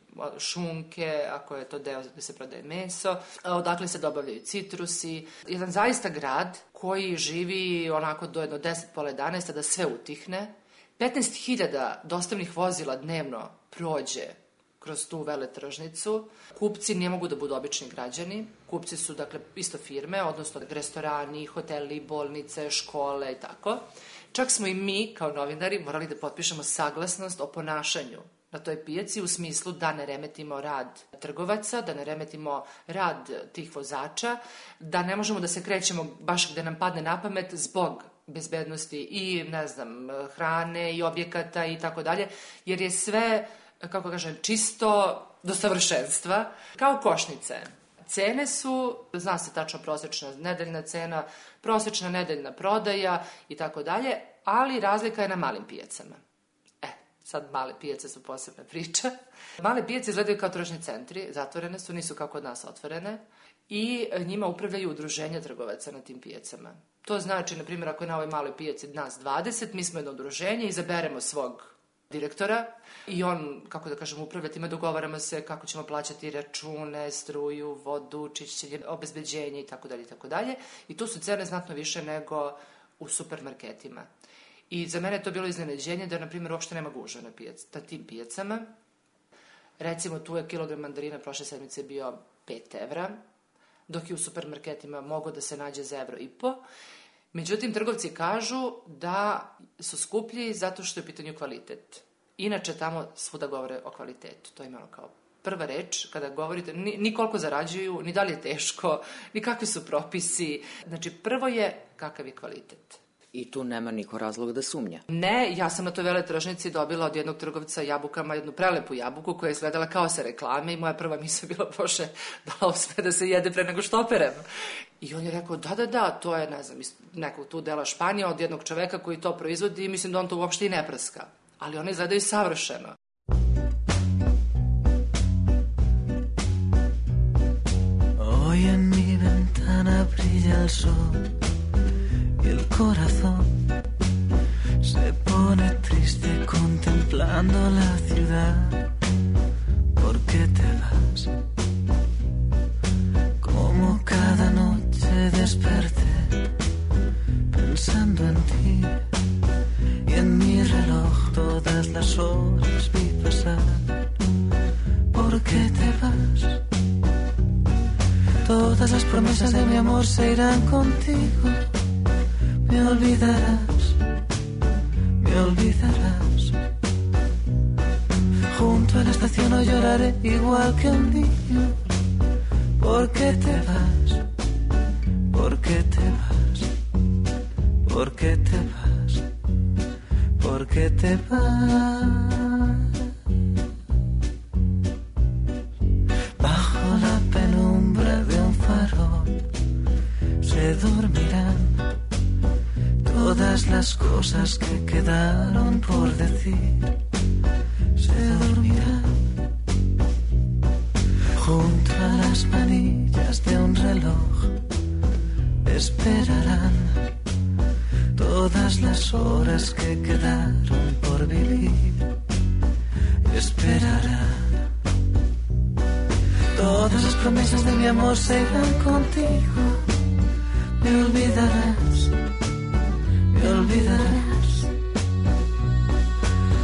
Speaker 13: šunke, ako je to deo gde se prodaje meso, odakle se dobavljaju citrusi. Jedan zaista grad koji živi onako do jedno deset, pola jedanaest, da sve utihne. petnaest hiljada dostavnih vozila dnevno prođe kroz tu veletržnicu. Kupci ne mogu da budu obični građani. Kupci su, dakle, isto firme, odnosno restorani, hoteli, bolnice, škole i tako. Čak smo i mi, kao novinari, morali da potpišemo saglasnost o ponašanju na toj pijaci u smislu da ne remetimo rad trgovaca, da ne remetimo rad tih vozača, da ne možemo da se krećemo baš gde nam padne na pamet zbog bezbednosti i, ne znam, hrane i objekata i tako dalje, jer je sve, kako kažem, čisto do savršenstva, kao košnice. Cene su, zna se tačno prosečna nedeljna cena, prosečna nedeljna prodaja i tako dalje, ali razlika je na malim pijacama. E, sad male pijace su posebna priča. Male pijace izgledaju kao tržni centri, zatvorene su, nisu kao kod nas otvorene i njima upravljaju udruženja trgovaca na tim pijacama. To znači, na primjer, ako je na ovoj maloj pijaci nas dvadeset, mi smo jedno udruženje, izaberemo svog direktora i on, kako da kažem, upravlja time, dogovaramo se kako ćemo plaćati račune, struju, vodu, čišćenje, obezbeđenje i tako dalje i tako dalje. I tu su cene znatno više nego u supermarketima. I za mene je to bilo iznenađenje da, na primjer, uopšte nema gužva na, pijac, na tim pijacama. Recimo, tu je kilogram mandarina prošle sedmice bio pet evra, dok je u supermarketima mogao da se nađe za evro i po. Međutim, trgovci kažu da su skuplji zato što je u pitanju kvalitet. Inače, tamo svuda govore o kvalitetu. To je imalo kao prva reč kada govorite, ni, ni koliko zarađuju, ni da li je teško, ni kakvi su propisi. Znači, prvo je kakav je kvalitet.
Speaker 1: I tu nema niko razloga da sumnja.
Speaker 13: Ne, ja sam na toj veletržnici dobila od jednog trgovca jabukama jednu prelepu jabuku koja je izgledala kao sa reklame i moja prva misla bila, bože, da ovo sve da se jede pre nego što operem. I on je rekao, da, da, da, to je, ne znam, iz nekog tu dela Španije od jednog čoveka koji to proizvodi i mislim da on to uopšte i ne prska. Ali one izgledaju savršeno.
Speaker 14: Hoy en mi ventana brilla el sol y el corazón se pone triste contemplando la ciudad. ¿Por qué te vas? Como cada noche desperté pensando en ti y en mi reloj todas las horas vi pasar. ¿Por qué te vas? Todas las promesas de mi amor se irán contigo. Me olvidarás, me olvidarás. Junto a la estación hoy lloraré igual que un niño. ¿Por qué te vas? ¿Por qué te vas? ¿Por qué te vas? ¿Por qué te vas? Bajo la penumbra de un farol se dormirán todas las cosas que quedaron por decir. Se dormirán junto a las manillas de un reloj. Esperarán todas las horas que quedaron por vivir. Esperarán. Todas las promesas de mi amor se irán contigo. Me olvidarás,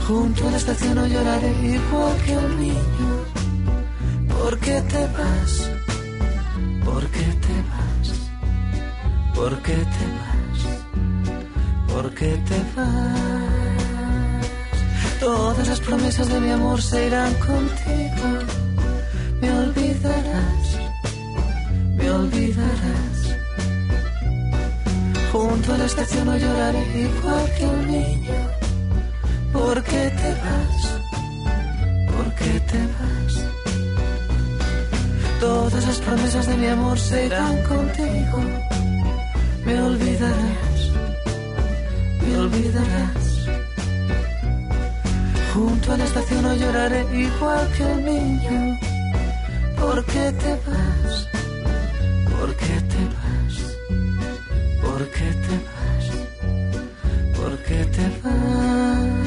Speaker 14: Junto a la estación no lloraré igual que un niño. ¿Por qué te vas? ¿Por qué te vas? ¿Por qué te vas? ¿Por qué te vas? Todas las promesas de mi amor se irán contigo. Me olvidarás, me olvidarás. Junto a la estación no lloraré igual que un niño. ¿Por qué te vas? ¿Por qué te vas? Todas las promesas de mi amor se irán contigo. Me olvidarás, me olvidarás. Junto a la estación no lloraré igual que un niño. ¿Por qué te vas? ¿Por qué te vas? ¿Por qué te vas? ¿Por qué te vas?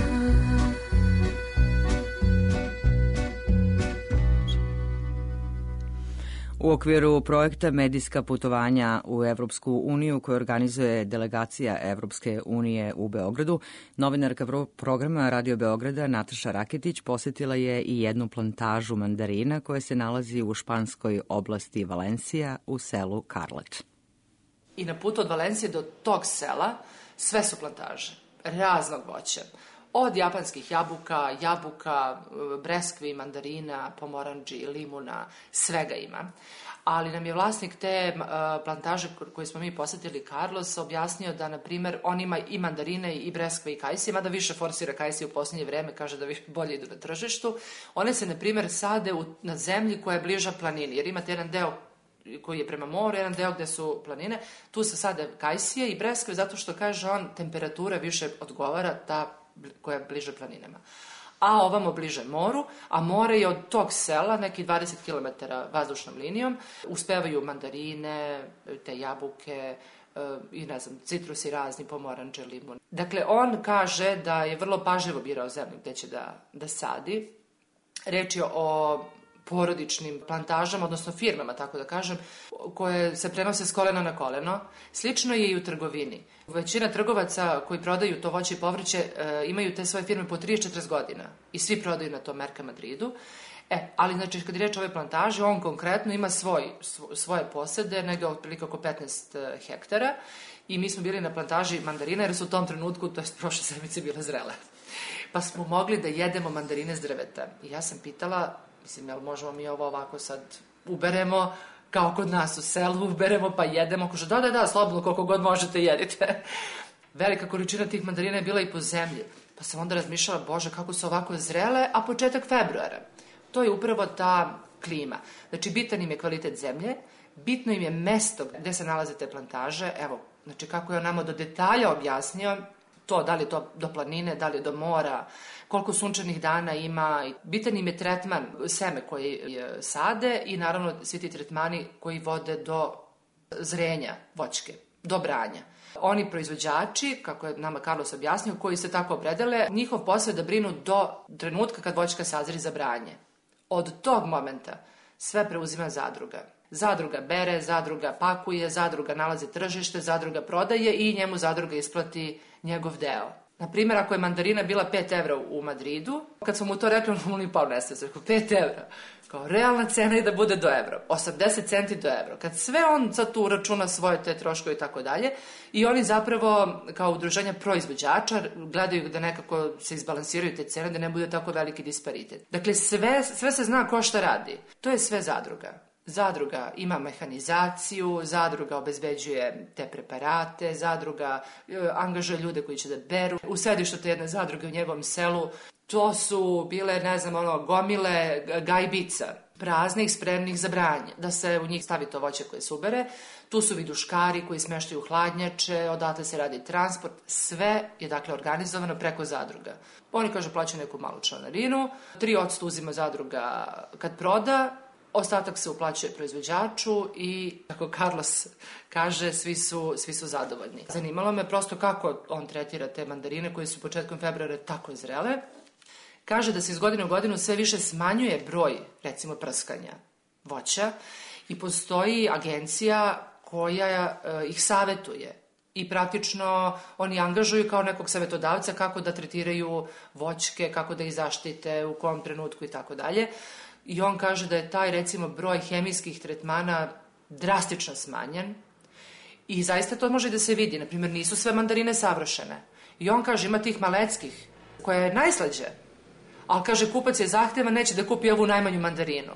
Speaker 1: U okviru projekta Medijska putovanja u Evropsku uniju koju organizuje delegacija Evropske unije u Beogradu, novinarka programa Radio Beograda Nataša Raketić posjetila je i jednu plantažu mandarina koja se nalazi u španskoj oblasti Valencija u selu Karlet.
Speaker 13: I na putu od Valencije do tog sela sve su plantaže, raznog voća. Od japanskih jabuka, jabuka, breskvi, mandarina, pomoranđi, limuna, svega ima. Ali nam je vlasnik te uh, plantaže koju smo mi posjetili, Carlos, objasnio da, na primjer, on ima i mandarine i breskve i kajsije, mada više forsira kajsije u posljednje vreme, kaže da više bolje idu na tržištu. One se, na primjer, sade u, na zemlji koja je bliža planini, jer imate jedan deo koji je prema moru, jedan deo gde su planine, tu se sade kajsije i breskve, zato što, kaže on, temperatura više odgovara ta koja je bliže planinama. A ovamo bliže moru, a more je od tog sela, neki dvadeset kilometara vazdušnom linijom, uspevaju mandarine, te jabuke i ne znam, citrusi razni, pomoranđe, limun. Dakle, on kaže da je vrlo pažljivo birao zemlju gde će da, da sadi. Reč je o porodičnim plantažama, odnosno firmama, tako da kažem, koje se prenose s kolena na koleno. Slično je i u trgovini. Većina trgovaca koji prodaju to voće i povrće e, imaju te svoje firme po trideset do četrdeset godina i svi prodaju na tom Merka Madridu. E, ali znači kad je reč o ove plantaže, on konkretno ima svoj, svoje posede, negde otprilike oko petnaest hektara i mi smo bili na plantaži mandarina jer su u tom trenutku, to je prošle sedmice, bile zrele. Pa smo mogli da jedemo mandarine s drveta. I ja sam pitala, mislim, jel možemo mi ovo ovako sad uberemo, kao kod nas u selu, uberemo pa jedemo. Kaže, da, da, da, slobodno, koliko god možete jedite. Velika količina tih mandarina je bila i po zemlji. Pa sam onda razmišljala, bože, kako su ovako zrele, a početak februara. To je upravo ta klima. Znači, bitan im je kvalitet zemlje, bitno im je mesto gde se nalaze te plantaže. Evo, znači, kako je on nama do detalja objasnio, to, da li je to do planine, da li je do mora, koliko sunčanih dana ima. Bitan im je tretman seme koji sade i naravno svi ti tretmani koji vode do zrenja voćke, do branja. Oni proizvođači, kako je nama Carlos objasnio, koji se tako opredele, njihov posao je da brinu do trenutka kad voćka sazri za branje. Od tog momenta sve preuzima zadruga. Zadruga bere, zadruga pakuje, zadruga nalazi tržište, zadruga prodaje i njemu zadruga isplati njegov deo. Naprimjer, ako je mandarina bila pet evra u Madridu, kad smo mu to rekli, on mu pao nesvest, rekao pet evra. Kao realna cena je da bude do evra, osamdeset centi do evra. Kad sve on sad tu računa svoje te troškove i tako dalje, i oni zapravo kao udruženja proizvođača gledaju da nekako se izbalansiraju te cene, da ne bude tako veliki disparitet. Dakle, sve, sve se zna ko šta radi. To je sve zadruga. Zadruga ima mehanizaciju, zadruga obezbeđuje te preparate, zadruga e, angažuje ljude koji će da beru. U sedištu te jedne zadruge u njegovom selu to su bile, ne znam, ono, gomile gajbica, praznih, spremnih za branje, da se u njih stavi to voće koje se ubere. Tu su viduškari koji smeštaju hladnjače, odatle se radi transport. Sve je, dakle, organizovano preko zadruga. Oni, kaže, plaćaju neku malu članarinu, tri posto uzima zadruga kad proda, ostatak se uplaćuje proizvođaču i, kako Carlos kaže, svi su, svi su zadovoljni. Zanimalo me prosto kako on tretira te mandarine koje su početkom februara tako zrele. Kaže da se iz godine u godinu sve više smanjuje broj, recimo, prskanja voća i postoji agencija koja e, ih savetuje I praktično oni angažuju kao nekog savjetodavca kako da tretiraju voćke, kako da ih zaštite, u kom trenutku i tako dalje. I on kaže da je taj, recimo, broj hemijskih tretmana drastično smanjen i zaista to može da se vidi. Naprimjer, nisu sve mandarine savršene. I on kaže, ima tih maleckih, koja je najslađe, ali kaže, kupac je zahtevan, neće da kupi ovu najmanju mandarinu.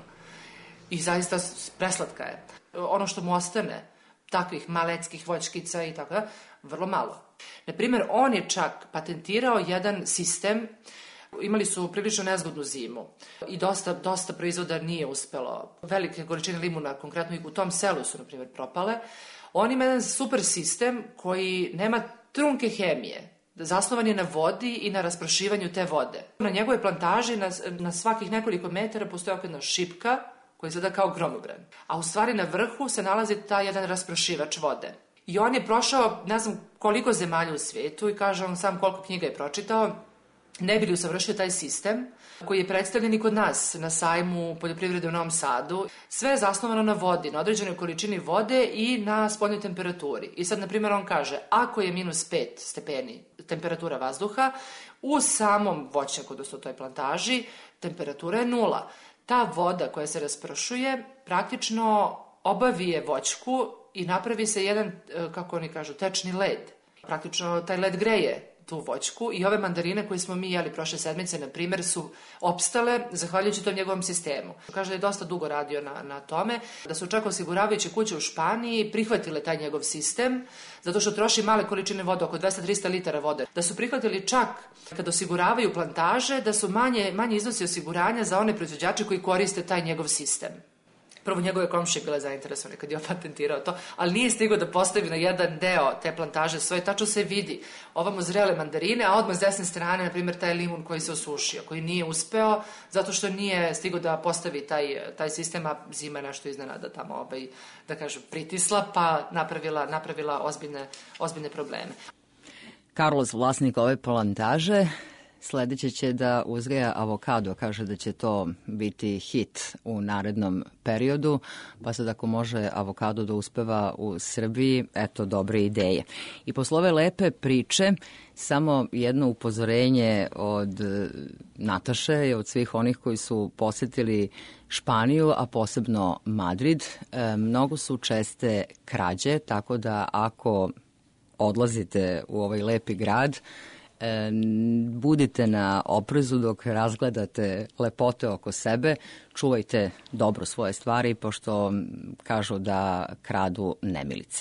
Speaker 13: I zaista preslatka je. Ono što mu ostane, takvih maleckih voćkica i tako da, vrlo malo. Naprimjer, on je čak patentirao jedan sistem, imali su prilično nezgodnu zimu i dosta, dosta proizvoda nije uspelo. Velike količine limuna, konkretno i u tom selu su, na primjer, propale. On ima jedan super sistem koji nema trunke hemije. Zasnovan je na vodi i na rasprašivanju te vode. Na njegove plantaži na, na svakih nekoliko metara postoji jedna šipka koji izgleda kao gromobran. A u stvari na vrhu se nalazi taj jedan rasprašivač vode. I on je prošao ne znam koliko zemalja u svijetu i kaže on sam koliko knjiga je pročitao, ne bi li usavršio taj sistem koji je predstavljen i kod nas na sajmu poljoprivrede u Novom Sadu. Sve je zasnovano na vodi, na određenoj količini vode i na spoljnoj temperaturi. I sad, na primjer, on kaže, ako je minus pet stepeni temperatura vazduha, u samom voćnjaku, odnosno toj plantaži, temperatura je nula. Ta voda koja se raspršuje praktično obavije voćku i napravi se jedan, kako oni kažu, tečni led. Praktično taj led greje tu voćku i ove mandarine koje smo mi jeli prošle sedmice, na primjer, su opstale zahvaljujući tom njegovom sistemu. Kaže da je dosta dugo radio na, na tome, da su čak osiguravajuće kuće u Španiji prihvatile taj njegov sistem, zato što troši male količine vode, oko dvesta do trista litara vode. Da su prihvatili čak kad osiguravaju plantaže, da su manje, manje iznosi osiguranja za one proizvođače koji koriste taj njegov sistem. Prvo, njegove komšije bile zainteresovane kad je patentirao to, ali nije stigao da postavi na jedan deo te plantaže svoje, tačno se vidi ovamo zrele mandarine, a odmah s desne strane, na primjer, taj limun koji se osušio, koji nije uspeo, zato što nije stigao da postavi taj, taj sistem, a zima nešto iznenada tamo, ovaj, da kažem, pritisla, pa napravila, napravila ozbiljne, ozbiljne probleme.
Speaker 1: Carlos, vlasnik ove plantaže, sledeće će da uzgaja avokado, kaže da će to biti hit u narednom periodu, pa sad ako može avokado da uspeva u Srbiji, eto, dobre ideje. I posle ove lepe priče, samo jedno upozorenje od Nataše i od svih onih koji su posetili Španiju, a posebno Madrid. E, mnogo su česte krađe, tako da ako odlazite u ovaj lepi grad, E, budite na oprezu dok razgledate lepote oko sebe, čuvajte dobro svoje stvari, pošto kažu da kradu nemilice.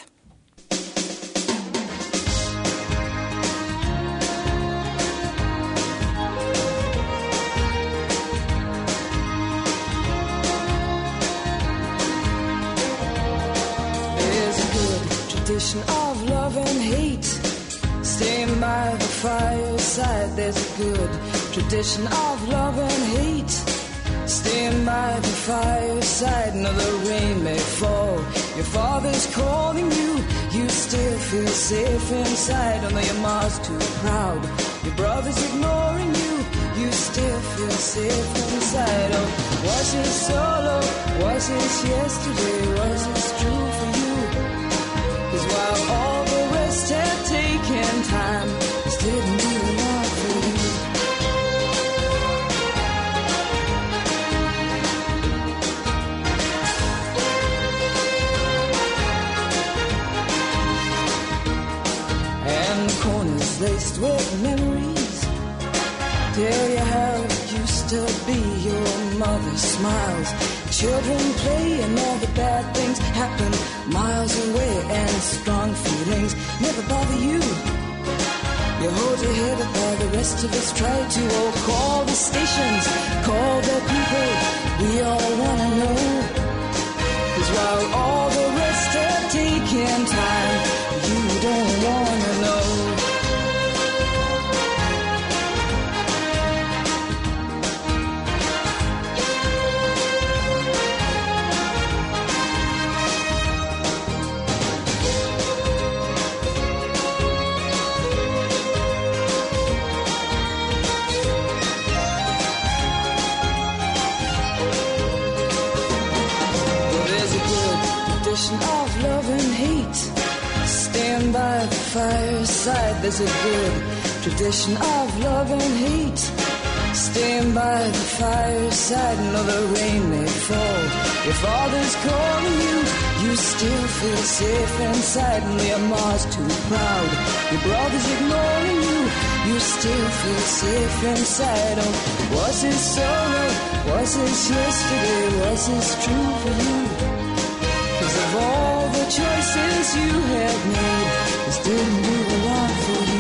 Speaker 14: There's a good tradition of love and hate. Staying by the fireside, there's a good tradition of love and hate. Staying by the fireside, no, the rain may fall, your father's calling you, you still feel safe inside. Although your mom's too proud, your brother's ignoring you, you still feel safe inside. Oh, was it solo, was it yesterday, was it true for you? 'Cause while all the rest had taken time, this didn't do enough for you. And corners laced with memories tell you how it used to be. Your mother smiles, children play, and all the bad things happen miles away, and strong feelings never bother you. You hold your head up while the rest of us try to. Oh, call the stations, call the people, we all wanna know. 'Cause while all the rest have taken time, you don't wanna know.
Speaker 15: fireside, there's a good tradition of love and hate. Staying by the fireside, know the rain may fall. Your father's calling you, you still feel safe inside. And your mom's too proud, your brother's ignoring you, you still feel safe inside. Oh, was this sorrow, was this yesterday, was this true for you? Cause of all the choices you have made, this didn't do a lot for you.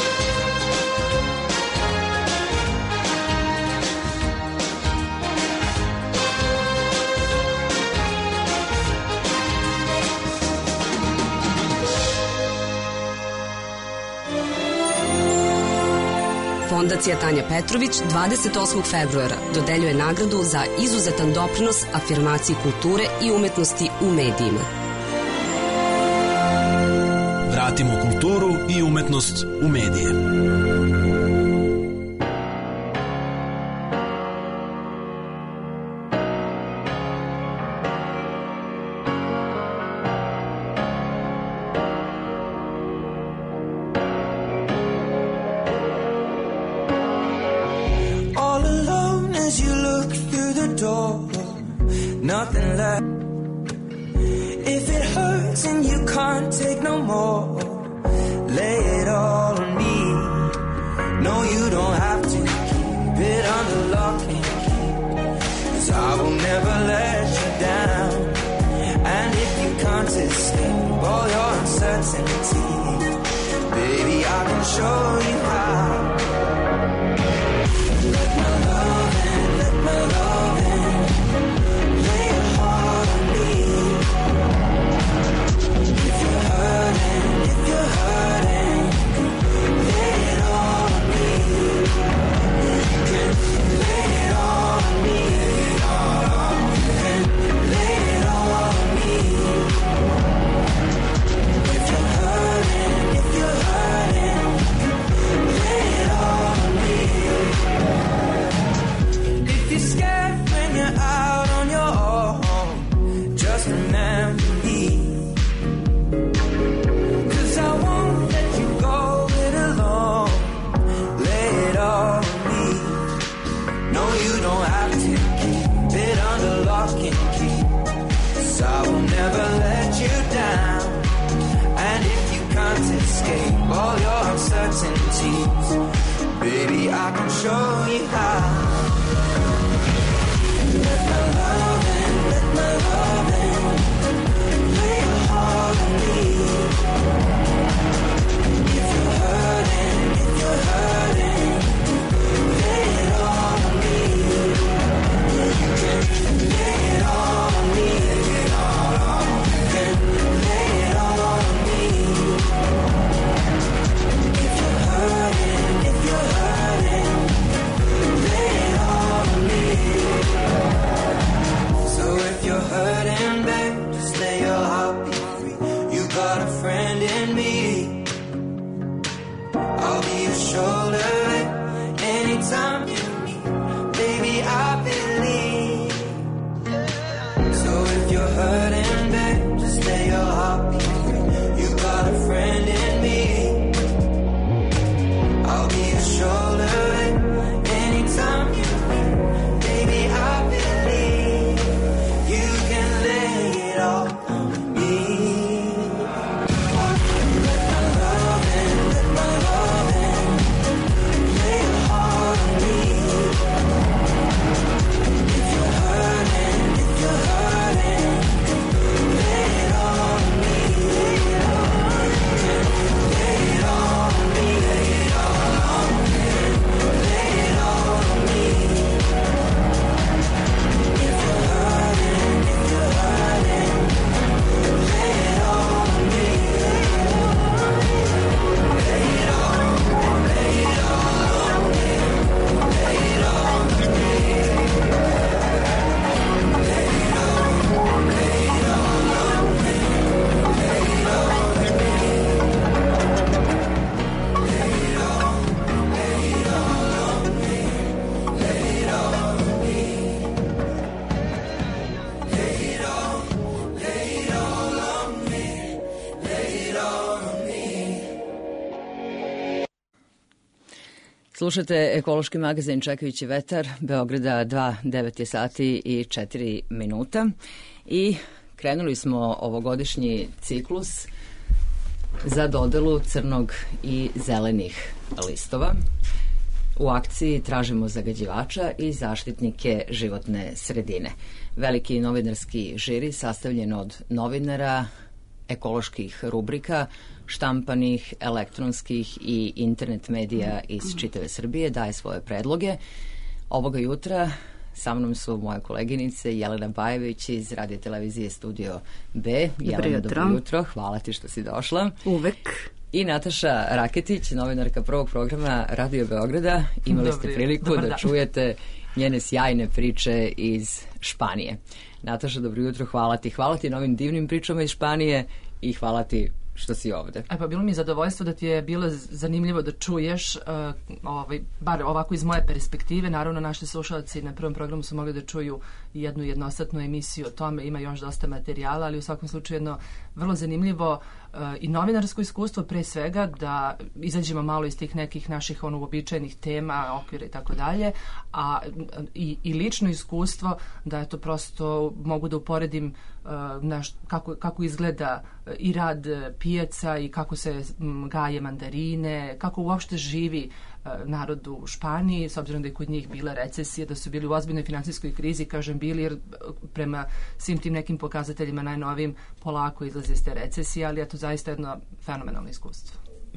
Speaker 16: Fondacija Tanja Petrović dvadeset osmog februara dodeljuje nagradu za izuzetan doprinos afirmaciji kulture i umetnosti u medijima.
Speaker 17: Vratimo kulturu i umetnost u medije.
Speaker 14: Nothing left. If it hurts and you can't take no more, lay it all on me. No, you don't have to keep it under lock and key, 'cause I will never let you down. And if you can't escape all your uncertainty, baby, I can show you how. Let my love in, let my love in. All your uncertainties, baby, I can show you how. Let my love in, let my love in. Lay your heart on me. If you're hurting, if you're hurting, lay it all on me. You can lay it all on me. You can lay it all on me. If you're hurting, lay it all on me.
Speaker 1: Slušate ekološki magazin Čekajući vetar, Beograda dva, devet je sati i četiri minuta i krenuli smo ovogodišnji ciklus za dodelu crnog i zelenih listova. U akciji tražimo zagađivača i zaštitnike životne sredine. Veliki novinarski žiri sastavljen od novinara, ekoloških rubrika, štampanih, elektronskih i internet medija iz čitave Srbije daje svoje predloge. Ovoga jutra sa mnom su moje koleginice Jelena Bajević iz Radio televizije Studio B.
Speaker 18: Dobro
Speaker 1: Jelena,
Speaker 18: jutro.
Speaker 1: dobro jutro. Hvala ti što si došla.
Speaker 18: Uvek.
Speaker 1: I Nataša Raketić, novinarka prvog programa Radio Beograda. Imali
Speaker 18: Dobar,
Speaker 1: ste priliku
Speaker 18: dobar
Speaker 1: da
Speaker 18: dan.
Speaker 1: čujete njene sjajne priče iz Španije. Nataša, dobro jutro, hvala ti. Hvala ti na ovim divnim pričama iz Španije i hvala ti što si ovde.
Speaker 13: E pa bilo mi je zadovoljstvo da ti je bilo zanimljivo da čuješ, uh, ovaj, bar ovako iz moje perspektive. Naravno, naši slušalci na prvom programu su mogli da čuju jednu jednostatnu emisiju o tome, ima još dosta materijala, ali u svakom slučaju jedno vrlo zanimljivo uh, i novinarsko iskustvo, pre svega da izađemo malo iz tih nekih naših ono uobičajenih tema, okvira i tako dalje, a i, i lično iskustvo da je to prosto mogu da uporedim uh, naš, kako, kako izgleda i rad pijaca i kako se m, gaje mandarine, kako uopšte živi uh, narod u Španiji, s obzirom da je kod njih bila recesija, da su bili u ozbiljnoj finansijskoj krizi, kažem bili, jer prema svim tim nekim pokazateljima najnovim polako izlaze iz te recesije, ali je to zaista jedno fenomenalno iskustvo.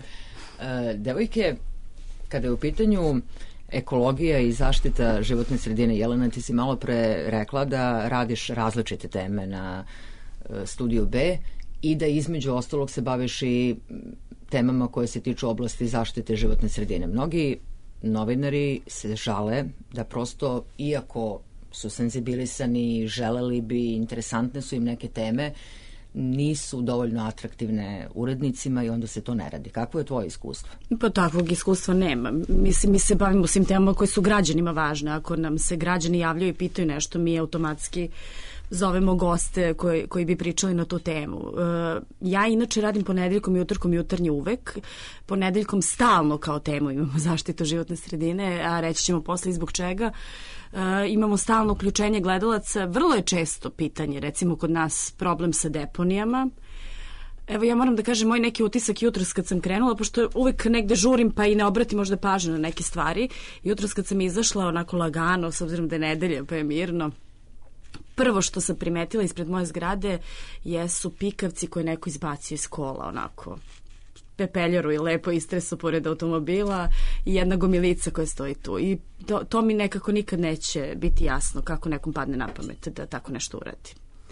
Speaker 1: E, devojke, kada je u pitanju ekologija i zaštita životne sredine, Jelena, ti si malo pre rekla da radiš različite teme na e, Studiju B i da između ostalog se baviš i temama koje se tiču oblasti zaštite životne sredine. Mnogi novinari se žale da prosto, iako su senzibilisani, želeli bi, interesantne su im neke teme, nisu dovoljno atraktivne urednicima i onda se to ne radi. Kakvo je tvoje iskustvo?
Speaker 18: Pa takvog iskustva nema. Mislim, mi se bavimo svim temama koje su građanima važne. Ako nam se građani javljaju i pitaju nešto, mi automatski zovemo goste koji, koji bi pričali na tu temu. E, ja inače radim ponedeljkom i utorkom jutarnji uvek. Ponedeljkom stalno kao temu imamo zaštitu životne sredine, a reći ćemo posle i zbog čega. E, imamo stalno uključenje gledalaca. Vrlo je često pitanje, recimo kod nas problem sa deponijama. Evo, ja moram da kažem moj neki utisak jutros kad sam krenula, pošto uvek negde žurim pa i ne obratim možda pažnju na neke stvari. Jutros kad sam izašla onako lagano, s obzirom da je nedelja pa je mirno, prvo što sam primetila ispred moje zgrade jesu pikavci koje neko izbacio iz kola, onako pepeljaru i lepo istresu pored automobila i jedna gomilica koja stoji tu. I to, to mi nekako nikad neće biti jasno kako nekom padne na pamet da tako nešto uradi.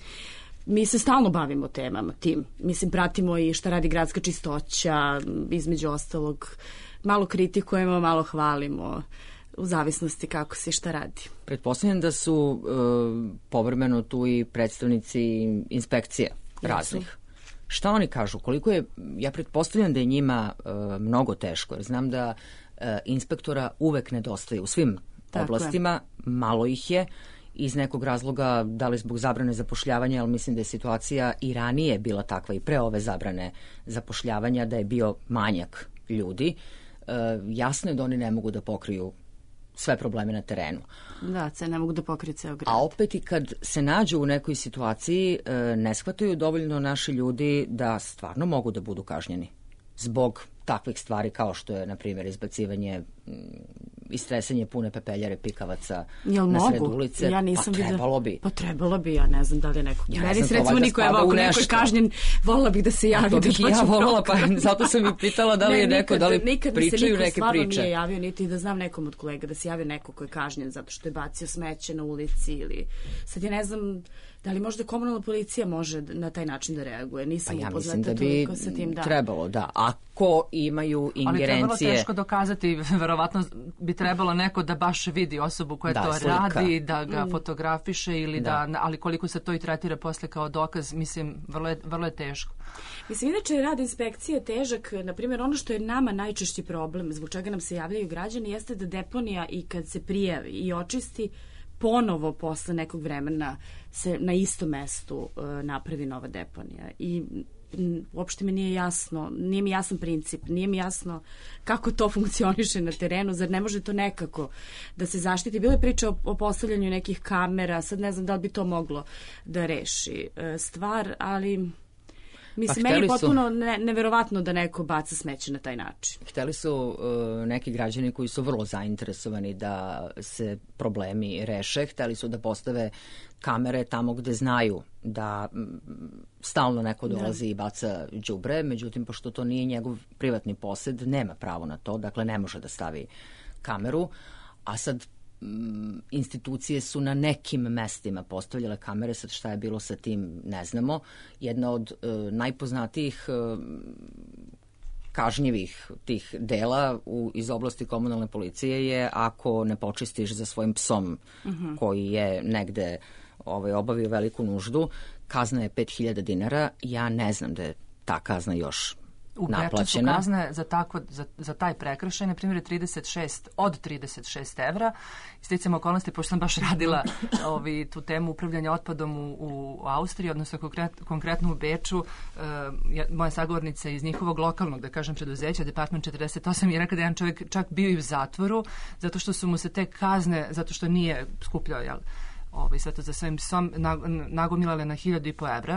Speaker 18: Mi se stalno bavimo temama tim. Mislim, pratimo i šta radi gradska čistoća, između ostalog malo kritikujemo, malo hvalimo, u zavisnosti kako se šta radi.
Speaker 1: Pretpostavljam da su e, povremeno tu i predstavnici inspekcije raznih. Šta oni kažu? Koliko je, ja pretpostavljam da je njima e, mnogo teško, jer znam da e, inspektora uvek nedostaje u svim
Speaker 18: Tako
Speaker 1: oblastima,
Speaker 18: je.
Speaker 1: malo ih je, iz nekog razloga, da li zbog zabrane zapošljavanja, ali mislim da je situacija i ranije bila takva i pre ove zabrane zapošljavanja, da je bio manjak ljudi. E, jasno je da oni ne mogu da pokriju sve probleme na terenu.
Speaker 18: Da, se ne mogu da pokriju ceo grad.
Speaker 1: A opet i kad se nađu u nekoj situaciji, e, ne shvataju dovoljno naši ljudi da stvarno mogu da budu kažnjeni zbog takvih stvari kao što je, na primjer, izbacivanje, istresanje pune pepeljare pikavaca
Speaker 18: Jel
Speaker 1: na
Speaker 18: mogu?
Speaker 1: sred ulice.
Speaker 18: Ja nisam
Speaker 1: pa
Speaker 18: videla.
Speaker 1: trebalo bi.
Speaker 18: Pa trebalo bi, ja ne znam da li je neko.
Speaker 1: Ja
Speaker 18: Meni
Speaker 1: znam,
Speaker 18: se
Speaker 1: to
Speaker 18: recimo
Speaker 1: valjda
Speaker 18: niko je
Speaker 1: spada
Speaker 18: ovako,
Speaker 1: u
Speaker 18: neko je
Speaker 1: nešto.
Speaker 18: kažnjen, volila bih da se javi.
Speaker 1: To bih
Speaker 18: da
Speaker 1: i ja
Speaker 18: dođem
Speaker 1: volila, pa
Speaker 18: program.
Speaker 1: zato sam i pitala da li je
Speaker 18: Ne,
Speaker 1: neko,
Speaker 18: nikad-
Speaker 1: da li
Speaker 18: nikad mi se
Speaker 1: pričaju
Speaker 18: niko
Speaker 1: neke
Speaker 18: stvarno
Speaker 1: priče.
Speaker 18: nije javio, niti da znam nekom od kolega da se javio neko ko je kažnjen zato što je bacio smeće na ulici ili sad ja ne znam da li možda komunalna policija može na taj način da reaguje. Nisam
Speaker 1: Pa ja
Speaker 18: upoznata
Speaker 1: mislim da bi
Speaker 18: toliko sa tim, da.
Speaker 1: trebalo, da. Ako imaju
Speaker 13: Ali to je vrlo
Speaker 1: ingerencije...
Speaker 13: teško dokazati, verovatno bi trebalo neko da baš vidi osobu koja
Speaker 1: Da,
Speaker 13: to
Speaker 1: slika.
Speaker 13: radi, da ga
Speaker 18: Mm.
Speaker 13: fotografiše ili
Speaker 1: Da.
Speaker 13: da. ali koliko se to i tretira posle kao dokaz, mislim, vrlo je, vrlo je teško.
Speaker 18: Mislim, inače rad inspekcije je težak. Na primjer, ono što je nama najčešći problem, zbog čega nam se javljaju građani, jeste da deponija i kad se prijavi i očisti, ponovo posle nekog vremena se na istom mestu uh, napravi nova deponija. I uopšte mi nije jasno, nije mi jasan princip, nije mi jasno kako to funkcioniše na terenu, zar ne može to nekako da se zaštiti. Bilo je priča o, o postavljanju nekih kamera, sad ne znam da li bi to moglo da reši e, stvar, ali mislim, pa, meni je potpuno ne, neverovatno da neko baca smeće na taj način.
Speaker 1: Hteli su uh, neki građani koji su vrlo zainteresovani da se problemi reše, hteli su da postave kamere tamo gde znaju da m, stalno neko dolazi da. i baca đubre, međutim, pošto to nije njegov privatni posed, nema pravo na to, dakle ne može da stavi kameru, a sad institucije su na nekim mestima postavljale kamere, sad šta je bilo sa tim ne znamo. Jedna od e, najpoznatijih e, kažnjivih tih dela u, iz oblasti komunalne policije je ako ne počistiš za svojim psom mm-hmm. koji je negde ovaj, obavio veliku nuždu, kazna je pet hiljada dinara, ja ne znam da je ta kazna još
Speaker 13: u Beču su kazne za, tako, za, za taj prekršaj, na primjer, trideset šest, od trideset šest evra. Sticam okolnosti, pošto sam baš radila ovi, tu temu upravljanja otpadom u, u Austriji, odnosno konkret, konkretno u Beču, uh, moja sagovornica iz njihovog lokalnog, da kažem, preduzeća, Department četrdeset osam, je rekla da jedan čovjek čak bio i u zatvoru, zato što su mu se te kazne, zato što nije skupljao, jel, ovaj, sve to za svojim psom, nagomilale na hiljadu i po evra.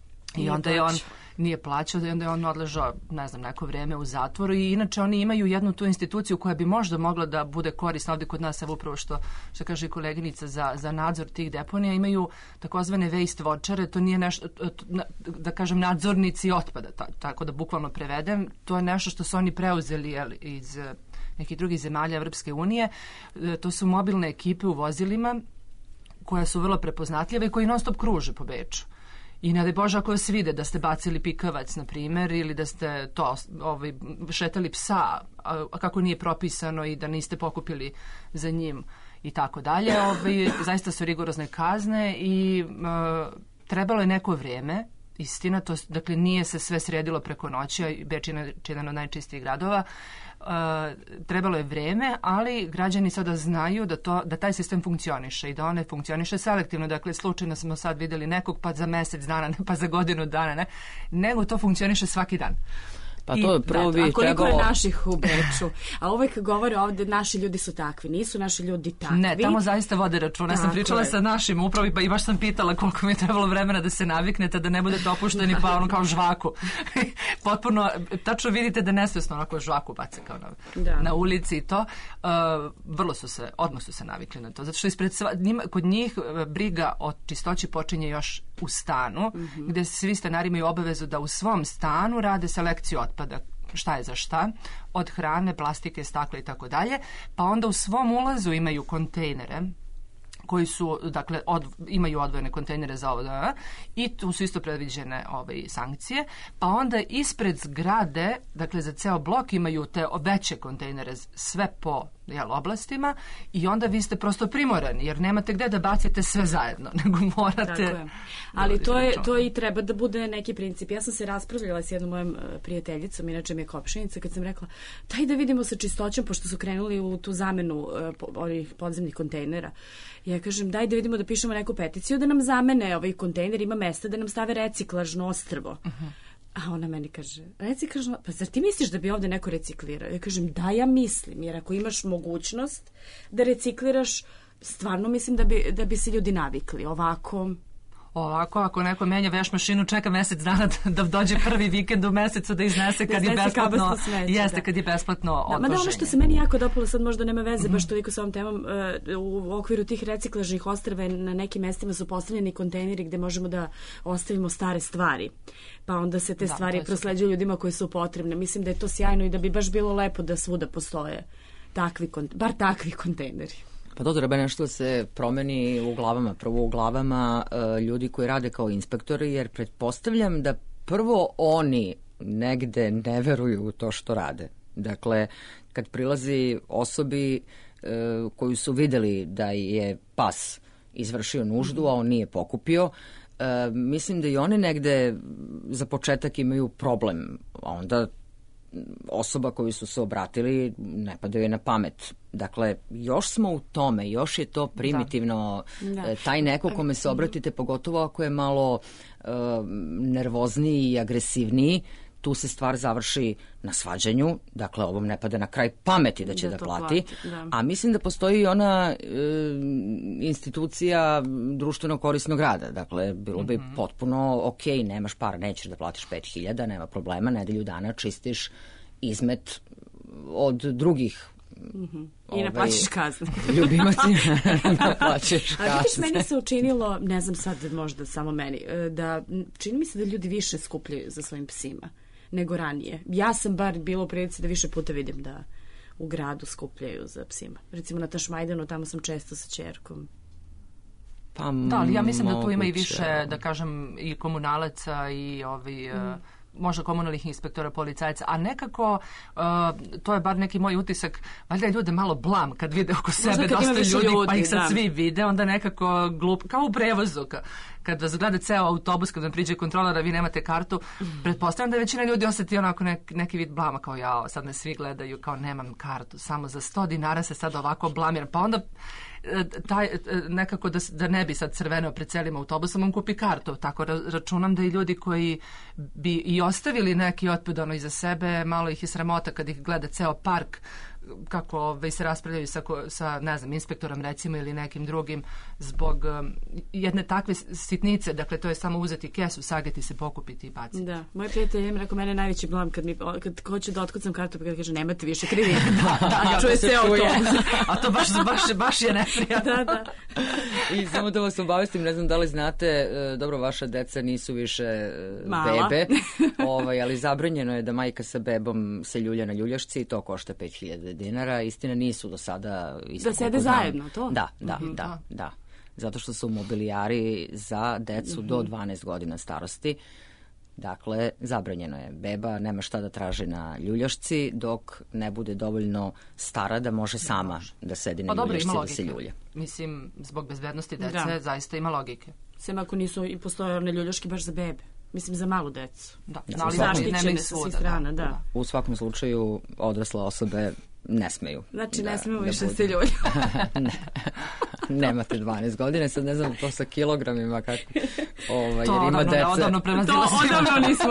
Speaker 13: I onda je on nije plaćao, da onda je on odležao, ne znam, neko vreme u zatvoru i inače oni imaju jednu tu instituciju koja bi možda mogla da bude korisna ovde kod nas, evo upravo što, što kaže koleginica za, za nadzor tih deponija, imaju takozvane waste watchere, to nije nešto, da kažem, nadzornici otpada, tako da bukvalno prevedem, to je nešto što su oni preuzeli jel, iz nekih drugih zemalja Evropske unije, to su mobilne ekipe u vozilima koje su vrlo prepoznatljive i koji non stop kruže po Beču. I ne daj Bože ako se vide da ste bacili pikavac, na primjer, ili da ste to ovaj, šetali psa, a, a kako nije propisano i da niste pokupili za njim i tako dalje. Ovaj, zaista su rigorozne kazne i uh, trebalo je neko vrijeme, istina, to, dakle nije se sve sredilo preko noći, a Beč je jedan od najčistijih gradova. Uh, trebalo je vreme, ali građani sada znaju da, to, da taj sistem funkcioniše i da on ne funkcioniše selektivno. Dakle, slučajno smo sad vidjeli nekog pa za mesec dana, ne, pa za godinu dana, ne, nego to funkcioniše svaki dan.
Speaker 1: Pa to
Speaker 18: I,
Speaker 1: prvo
Speaker 18: da,
Speaker 1: bi
Speaker 18: a koliko
Speaker 1: trebalo...
Speaker 18: je naših u Beču? A uvek govore ovde, naši ljudi su takvi, nisu naši ljudi takvi.
Speaker 13: Ne, tamo zaista vode računa. Ja sam pričala je. sa našim upravi, pa i baš sam pitala koliko mi je trebalo vremena da se naviknete, da ne budete opušteni pa ono kao žvaku. Potpuno, tačno vidite da nesvesno onako žvaku bace kao na, da. na ulici i to. Uh, vrlo su se, odmah su se navikli na to. Zato što ispred sva, njima, kod njih briga o čistoći počinje još u stanu, mm-hmm. gde svi stanari imaju obavezu da u svom stanu rade selekciju otpada, šta je za šta, od hrane, plastike, stakla i tako dalje, pa onda u svom ulazu imaju kontejnere koji su, dakle, od, imaju odvojene kontejnere za ovo, da, i tu su isto predviđene ove sankcije, pa onda ispred zgrade, dakle, za ceo blok imaju te veće kontejnere sve po jel, oblastima i onda vi ste prosto primorani, jer nemate gde da bacite sve zajedno, nego morate...
Speaker 18: Ali to je, to i treba da bude neki princip. Ja sam se raspravljala s jednom mojom prijateljicom, inače mi je Kopšenica, kad sam rekla, daj da vidimo sa čistoćom, pošto su krenuli u tu zamenu ovih podzemnih kontejnera. Ja kažem, daj da vidimo da pišemo neku peticiju, da nam zamene ovaj kontejner, ima mesta da nam stave reciklažno ostrvo. Uh-huh. A ona meni kaže, reciklažno, pa zar ti misliš da bi ovde neko reciklirao? Ja kažem, da, ja mislim, jer ako imaš mogućnost da recikliraš, stvarno mislim da bi, da bi se ljudi navikli. Ovako...
Speaker 13: Ovako, ako neko menja veš mašinu, čeka mesec dana da dođe prvi vikend u mesecu da iznese kad da je besplatno smeće, jeste, da. kad je besplatno odloženje. Da, ma da, ono što se meni jako dopalo, sad možda nema veze mm-hmm. baš toliko sa ovom temom, u okviru tih reciklažnih ostrva na nekim mestima su postavljeni kontejneri gde možemo da ostavimo stare stvari. Pa onda se te da, stvari prosleđuju ljudima koji su potrebne. Mislim da je to sjajno i da bi baš bilo lepo da svuda postoje takvi, bar takvi kontejneri.
Speaker 1: Pa to treba nešto da se promeni u glavama, prvo u glavama uh, ljudi koji rade kao inspektori, jer pretpostavljam da prvo oni negde ne veruju u to što rade. Dakle, kad prilazi osobi uh, koju su videli da je pas izvršio nuždu, a on nije pokupio, uh, mislim da i oni negde za početak imaju problem, a onda osoba koji su se obratili ne padaju na pamet. Dakle, još smo u tome, još je to primitivno. Da. Da. Taj neko kome se obratite, pogotovo ako je malo uh, nervozniji i agresivniji, tu se stvar završi na svađanju, dakle ovom ne pada na kraj pameti da će da, da plati, plati da. A mislim da postoji i ona e, institucija društveno korisnog rada, dakle bilo bi mm-hmm. potpuno ok, nemaš para, nećeš da platiš pet hiljada, nema problema, nedelju dana čistiš izmet od drugih.
Speaker 18: Mm-hmm. I ne plaćiš kazne.
Speaker 1: Ljubimaci ne plaćiš kazne.
Speaker 18: A vidiš, meni se učinilo, ne znam sad možda samo meni, da čini mi se da ljudi više skupljaju za svojim psima nego ranije. Ja sam bar bilo u prilici da više puta vidim da u gradu skupljaju za psima. Recimo na Tašmajdanu, tamo sam često sa ćerkom.
Speaker 13: Pa, da, ali ja mislim moguće. Da tu ima i više, da kažem, i komunalaca i ovi... Mm. možda komunalnih inspektora, policajca, a nekako uh, to je bar neki moj utisak, valjda je ljude malo blam kad vide oko sebe dosta ljudi, ljudi, pa ih sad da. Svi vide, onda nekako glup, kao u prevozu, kad vas gleda ceo autobus, kad vam priđe kontrolora, vi nemate kartu, mm. pretpostavljam da većina ljudi osjeti onako nek, neki vid blama, kao ja, sad me svi gledaju, kao nemam kartu, samo za sto dinara se sad ovako blamiram, pa onda taj, nekako da, da ne bi sad crveneo pred celim autobusom, on kupi kartu. Tako računam da i ljudi koji bi i ostavili neki otpad ono iza sebe, malo ih je sramota kad ih gleda ceo park, kako ove, se raspravljaju sa, sa, ne znam, inspektorom recimo ili nekim drugim zbog um, jedne takve sitnice, dakle to je samo uzeti kesu, sageti se, pokupiti i baciti.
Speaker 18: Da, moj prijatelj je mi rekao, mene najveći blam kad mi, kad hoće da otkucam kartu pa kad kaže nemate više krivine. Da, da, čuje se autobus.
Speaker 13: A to baš, baš, baš je neprijatno.
Speaker 18: Da, da.
Speaker 1: I samo da vas obavestim, ne znam da li znate, dobro, vaša deca nisu više
Speaker 18: Mala.
Speaker 1: Bebe, ovaj, ali zabranjeno je da majka sa bebom se ljulja na ljuljašci i to košta pet hiljada dinara. Istina, nisu do sada isto
Speaker 18: da sede zajedno, to?
Speaker 1: Da, da, mm-hmm. da, da. Zato što su mobilijari za decu mm-hmm. do dvanaest godina starosti. Dakle, zabranjeno je. Beba nema šta da traži na ljuljašci dok ne bude dovoljno stara da može sama da sedi na pa ljuljašci dobro, da se ljulja.
Speaker 13: Mislim, zbog bezbednosti dece da. Zaista ima logike.
Speaker 18: Sem ako nisu i postoje one ljuljaške baš za bebe. Mislim, za malu decu.
Speaker 13: Da,
Speaker 18: da.
Speaker 13: Ali zaštićene sa svih strana, da.
Speaker 1: da. U svakom slučaju, odrasle osobe ne smeju.
Speaker 18: Znači,
Speaker 1: da,
Speaker 18: ne smemo da više se ljulja.
Speaker 1: Ne. Nemate dvanaest godine, sad ne znam to sa kilogramima kako, ovaj,
Speaker 13: to
Speaker 1: jer ima
Speaker 13: odavno,
Speaker 1: dece.
Speaker 13: Odavno prelazilo
Speaker 18: to odavno nismo.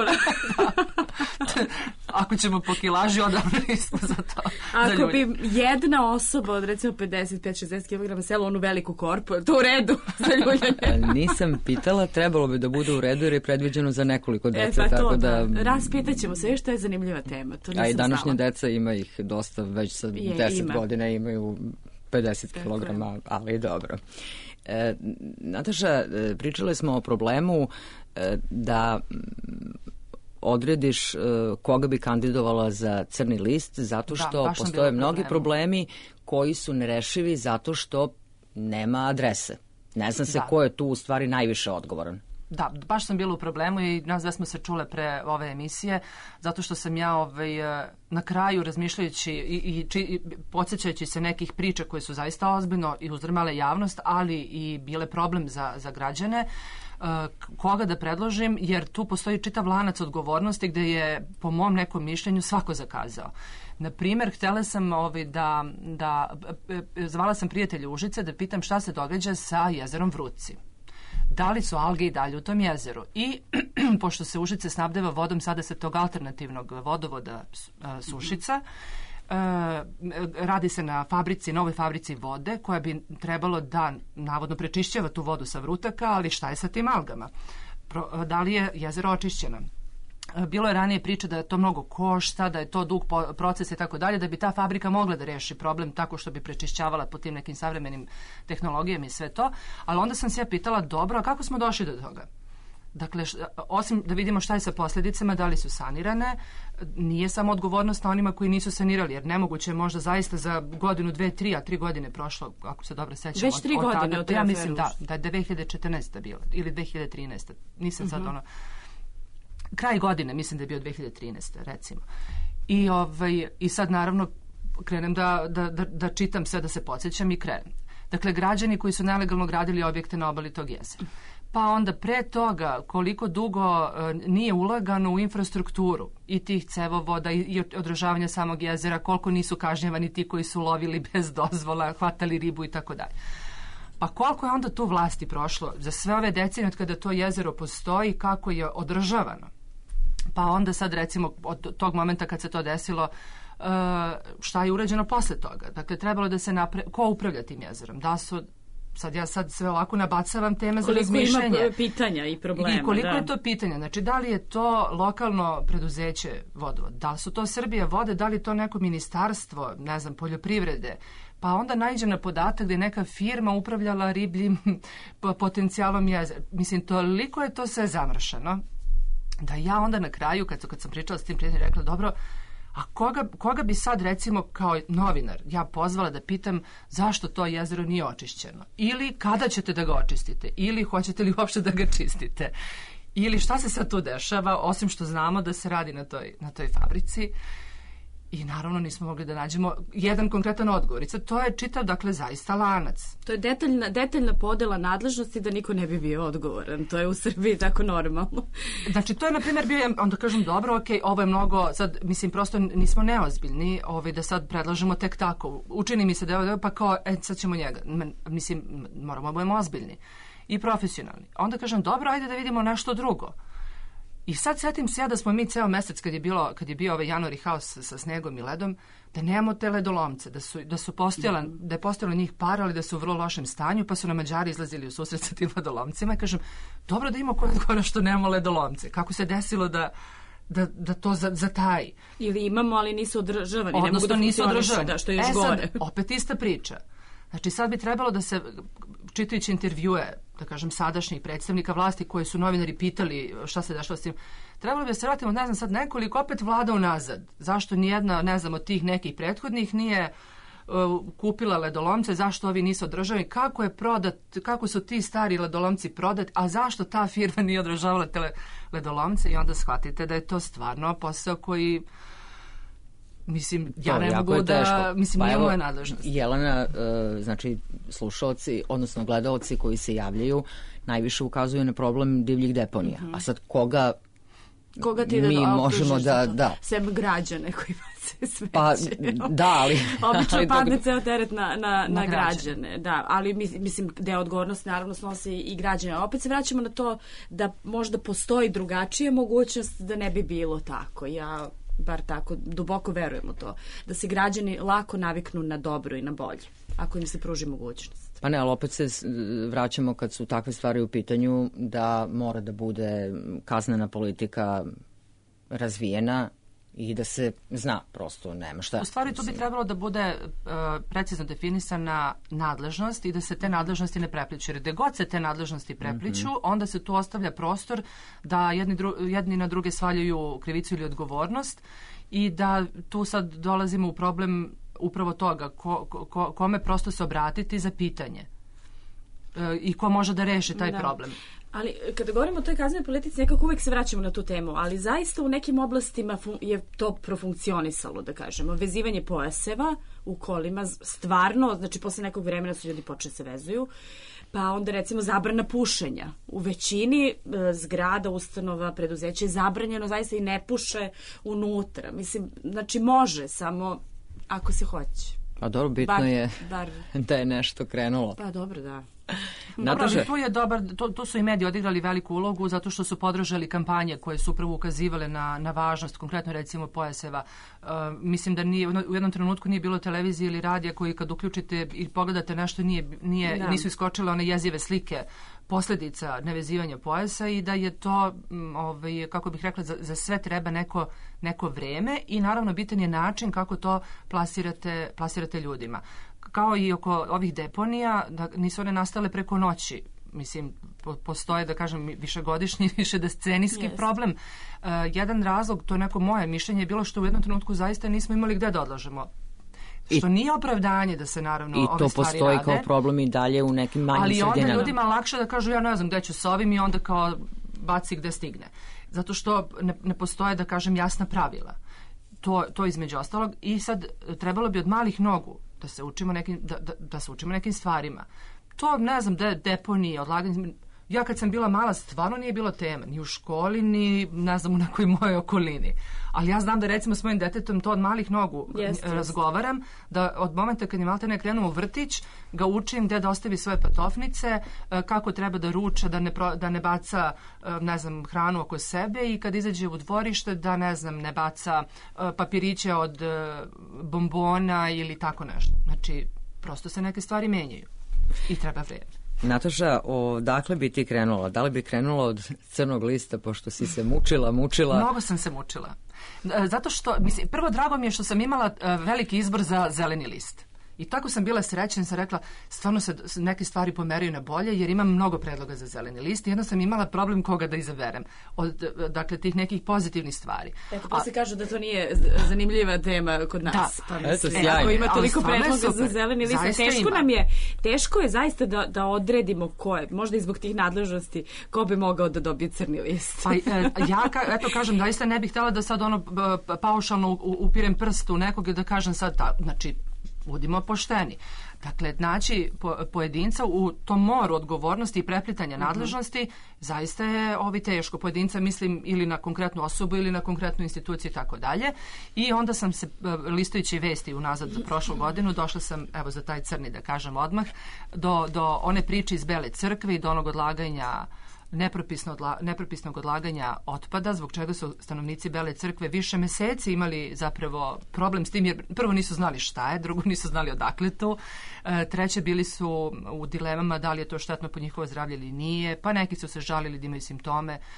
Speaker 13: Ako ćemo po kilaži, odavno nismo za to.
Speaker 18: Ako bi jedna osoba od recimo pedeset pet šezdeset kilograma sela onu veliku korpu, to u redu za ljuljanje.
Speaker 1: Nisam pitala, trebalo bi da bude u redu jer je predviđeno za nekoliko deca.
Speaker 18: E, pa
Speaker 1: tako
Speaker 18: to,
Speaker 1: da...
Speaker 18: da. Raspitat ćemo se, što je zanimljiva tema. To nisam
Speaker 1: a i današnje
Speaker 18: znala.
Speaker 1: Deca ima ih dosta, već sa je, deset ima. Godina imaju pedeset kilograma, ali dobro. E, Nataša, pričali smo o problemu e, da odrediš e, koga bi kandidovala za crni list, zato što da, postoje mnogi problemi koji su nerešivi zato što nema adrese. Ne zna se da. Ko je tu u stvari najviše odgovoran.
Speaker 13: Da, baš sam bila u problemu i nas da smo se čule pre ove emisije, zato što sam ja ovaj, na kraju razmišljajući i, i, či, i podsjećajući se nekih priča koje su zaista ozbiljno i uzdrmale javnost, ali i bile problem za, za građane, koga da predložim, jer tu postoji čitav lanac odgovornosti gde je, po mom nekom mišljenju, svako zakazao. Na primjer, htjela sam ovaj, da, da, zvala sam prijatelja Užice da pitam šta se događa sa jezerom Vruci. Da li su alge i dalje u tom jezeru? I pošto se Užice snabdeva vodom sada sa tog alternativnog vodovoda a, Sušica, a, radi se na fabrici, novoj fabrici vode koja bi trebalo da navodno prečišćava tu vodu sa vrutaka, ali šta je sa tim algama? Pro, da li je jezero očišćeno? Bilo je ranije priča da to mnogo košta, da je to dug proces i tako dalje, da bi ta fabrika mogla da reši problem tako što bi prečišćavala po tim nekim savremenim tehnologijama i sve to, ali onda sam se ja pitala, dobro, a kako smo došli do toga? Dakle, š, osim da vidimo šta je sa posljedicama, da li su sanirane, nije samo odgovornost na onima koji nisu sanirali, jer nemoguće je možda zaista za godinu, dve, tri, a tri godine prošlo, ako se dobro sećam.
Speaker 18: Već tri
Speaker 13: od,
Speaker 18: godine
Speaker 13: od
Speaker 18: tada,
Speaker 13: ja mislim da, da je dve hiljade četrnaeste bila, ili dve hiljade trinaeste. Nisam uh-huh. sad ono... Kraj godine, mislim da je bio dve hiljade trinaeste recimo. I, ovaj, i sad naravno krenem da, da, da, da čitam sve, da se podsjećam i krenem. Dakle, građani koji su nelegalno gradili objekte na obali tog jezera. pa onda pre toga koliko dugo nije ulagano u infrastrukturu i tih cevovoda i održavanja samog jezera, koliko nisu kažnjavani ti koji su lovili bez dozvola, hvatali ribu i tako dalje. Pa koliko je onda tu vlasti prošlo za sve ove decenije od kada to jezero postoji, kako je održavano. Pa onda sad recimo od tog momenta kad se to desilo, šta je urađeno posle toga. Dakle, trebalo da se napre... Ko upravlja tim jezerom? Da su... Sad ja sad sve ovako nabacavam teme za razmišljanje.
Speaker 18: Koliko ima pitanja i problema.
Speaker 13: I koliko
Speaker 18: da.
Speaker 13: je to pitanja. Znači, da li je to lokalno preduzeće vodovod? Da li su to Srbija vode? Da li je to neko ministarstvo, ne znam, poljoprivrede? Pa onda naiđe na podatak da je neka firma upravljala ribljim potencijalom jezera. Mislim, toliko je to sve zamršeno da ja onda na kraju, kad, kad sam pričala s tim prijateljima, rekla, dobro, a koga, koga bi sad recimo kao novinar ja pozvala da pitam zašto to jezero nije očišćeno? Ili kada ćete da ga očistite? Ili hoćete li uopšte da ga čistite? Ili šta se sad tu dešava, osim što znamo da se radi na toj, na toj fabrici? I naravno nismo mogli da nađemo jedan konkretan odgovor. I sad to je čitav, dakle, zaista lanac.
Speaker 18: To je detaljna, detaljna podela nadležnosti da niko ne bi bio odgovoran. To je u Srbiji tako normalno.
Speaker 13: Znači, to je, na primjer, bio, onda kažem, dobro, ok, ovo je mnogo, sad, mislim, prosto nismo neozbiljni ovaj, da sad predlažemo tek tako. Učini mi se da je, pa kao, e, sad ćemo njega. Mislim, moramo da budemo ozbiljni i profesionalni. Onda kažem, dobro, ajde da vidimo nešto drugo. I sad setim se ja da smo mi ceo mesec kad je bilo kad je bio ovaj januari haos sa snegom i ledom, da nemamo te ledolomce, da su da su postojala mm-hmm. da je postojalo njih par, ali da su u vrlo lošem stanju, pa su nam Mađari izlazili u susret sa tim ledolomcima i kažem, dobro da ima ko odgovara što nemamo ledolomce. Kako se desilo da Da, da to zataji.
Speaker 18: Ili imamo, ali nisu održavani.
Speaker 13: Odnosno,
Speaker 18: ne mogu da
Speaker 13: nisu održavani.
Speaker 18: Da, što je još
Speaker 13: e,
Speaker 18: gore.
Speaker 13: Sad, opet ista priča. Znači, sad bi trebalo da se, čitajući intervjue, da kažem, sadašnjih predstavnika vlasti koji su novinari pitali šta se dešava s tim, trebalo bi da se vratimo, ne znam, sad nekoliko opet vlada unazad. Zašto nijedna, ne znam, od tih nekih prethodnih nije uh, kupila ledolomce, zašto ovi nisu održavani, kako je prodat, kako su ti stari ledolomci prodati, a zašto ta firma nije održavala te ledolomce i onda shvatite da je to stvarno posao koji... Mislim, ja ne mogu da, mislim, pa nije moja nadležnost.
Speaker 1: Jelena, uh, znači, slušalci, odnosno gledalci koji se javljaju, najviše ukazuju na problem divljih deponija. Mm-hmm. A sad koga,
Speaker 18: koga ti
Speaker 1: mi
Speaker 18: da
Speaker 1: možemo da... da.
Speaker 18: Sem građane koji se sveće.
Speaker 1: Pa, da, ali...
Speaker 18: Obično ali padne dok... ceo teret na, na, na,
Speaker 13: na
Speaker 18: građane. građane. Da, ali mislim, deo odgovornosti naravno snose i građane. Opet se vraćamo na to da možda postoji drugačija mogućnost da ne bi bilo tako. Ja... bar tako, duboko verujem u to, da se građani lako naviknu na dobro i na bolje, ako im se pruži mogućnost.
Speaker 1: Pa ne, ali opet se vraćamo kad su takve stvari u pitanju da mora da bude kaznena politika razvijena i da se zna, prosto nema šta.
Speaker 13: U stvari tu bi trebalo da bude uh, precizno definisana nadležnost i da se te nadležnosti ne prepliču. Jer gde god se te nadležnosti prepliču, mm-hmm. onda se tu ostavlja prostor da jedni, dru, jedni na druge svaljaju krivicu ili odgovornost i da tu sad dolazimo u problem upravo toga ko, ko, kome prosto se obratiti za pitanje uh, i ko može da reši taj da. problem.
Speaker 18: Ali kada govorimo o toj kaznenoj politici, nekako uvek se vraćamo na tu temu, ali zaista u nekim oblastima je to profunkcionisalo, da kažemo. Vezivanje pojaseva u kolima, stvarno, znači posle nekog vremena su ljudi počeli se vezuju, pa onda recimo zabrana pušenja. U većini e, zgrada, ustanova, preduzeća je zabranjeno, zaista i ne puše unutra. Mislim, znači može, samo ako se hoće.
Speaker 1: Pa dobro, bitno bar, je bar... da je nešto krenulo.
Speaker 18: Pa dobro, da.
Speaker 13: Dobro, ali tu je dobar, tu, tu su i mediji odigrali veliku ulogu zato što su podržali kampanje koje su upravo ukazivale na, na važnost, konkretno recimo pojaseva. Uh, mislim da nije, u jednom trenutku nije bilo televizije ili radija koji kad uključite i pogledate nešto nije, nije, da. nisu iskočile one jezive slike posljedica nevezivanja pojasa i da je to, ovaj, kako bih rekla, za, za sve treba neko, neko vreme i naravno bitan je način kako to plasirate, plasirate ljudima. Kao i oko ovih deponija, da nisu one nastale preko noći. Mislim, po, postoje, da kažem, višegodišnji, višedecenijski yes. problem. Uh, jedan razlog, to je neko moje mišljenje, je bilo što u jednom trenutku zaista nismo imali gde da odlažemo. Što I, nije opravdanje da se naravno ove stvari rade.
Speaker 1: I to postoji kao problem i dalje u nekim manjim
Speaker 13: ali
Speaker 1: sredinama.
Speaker 13: Ali onda ljudima lakše da kažu ja ne znam gde ću s ovim i onda kao baci gde stigne. Zato što ne, ne postoje, da kažem, jasna pravila. To, to između ostalog. I sad trebalo bi od malih nogu da se učimo nekim, da, da, da se učimo nekim stvarima. To, ne znam, de, deponije, odlaganje, ja kad sam bila mala stvarno nije bilo tema, ni u školi, ni ne znam u nekoj mojoj okolini. Ali ja znam da recimo s mojim detetom to od malih nogu
Speaker 18: Jest,
Speaker 13: razgovaram, da od momenta kad je maltene krenuo u vrtić, ga učim gde da ostavi svoje patofnice, kako treba da ruča, da ne, pro, da ne baca, ne znam, hranu oko sebe i kad izađe u dvorište da, ne znam, ne baca papiriće od bombona ili tako nešto. Znači, prosto se neke stvari menjaju i treba vreme.
Speaker 1: Nataša, odakle bi ti krenula? Da li bi krenula od crnog lista, pošto si se mučila, mučila?
Speaker 13: Mnogo sam se mučila. Zato što, mislim, prvo drago mi je što sam imala veliki izbor za zeleni list. I tako sam bila srećna, sam rekla, stvarno se neke stvari pomeraju na bolje, jer imam mnogo predloga za zeleni list i jedno sam imala problem koga da izaberem. Od, dakle, tih nekih pozitivnih stvari.
Speaker 18: Eto, pa se kaže da to nije zanimljiva tema kod nas.
Speaker 13: Da,
Speaker 18: pa
Speaker 1: eto, sjajno.
Speaker 18: Ako ima toliko predloga za zeleni list,
Speaker 13: zaista
Speaker 18: teško
Speaker 13: ima.
Speaker 18: nam je, teško je zaista da, da odredimo ko je, možda i zbog tih nadležnosti, ko bi mogao da dobije crni list.
Speaker 13: Pa ja, eto, kažem, zaista ne bih htjela da sad ono paušalno upirem prst u nekog i da kažem sad, ta, znači, budimo pošteni. Dakle, naći po, pojedinca u tom moru odgovornosti i preplitanja mm-hmm. nadležnosti zaista je ovi teško. Pojedinca mislim ili na konkretnu osobu ili na konkretnu instituciju i tako dalje. I onda sam se, listajući vesti unazad za prošlu godinu, došla sam, evo za taj crni da kažem odmah, do, do one priče iz Bele crkve i do onog odlaganja Nepropisno odla, nepropisnog odlaganja otpada, zbog čega su stanovnici Bele crkve više meseci imali zapravo problem s tim, jer prvo nisu znali šta je, drugo nisu znali odakle to, e, treće bili su u dilemama da li je to štetno po njihovo zdravlje ili nije, pa neki su se žalili da imaju simptome e,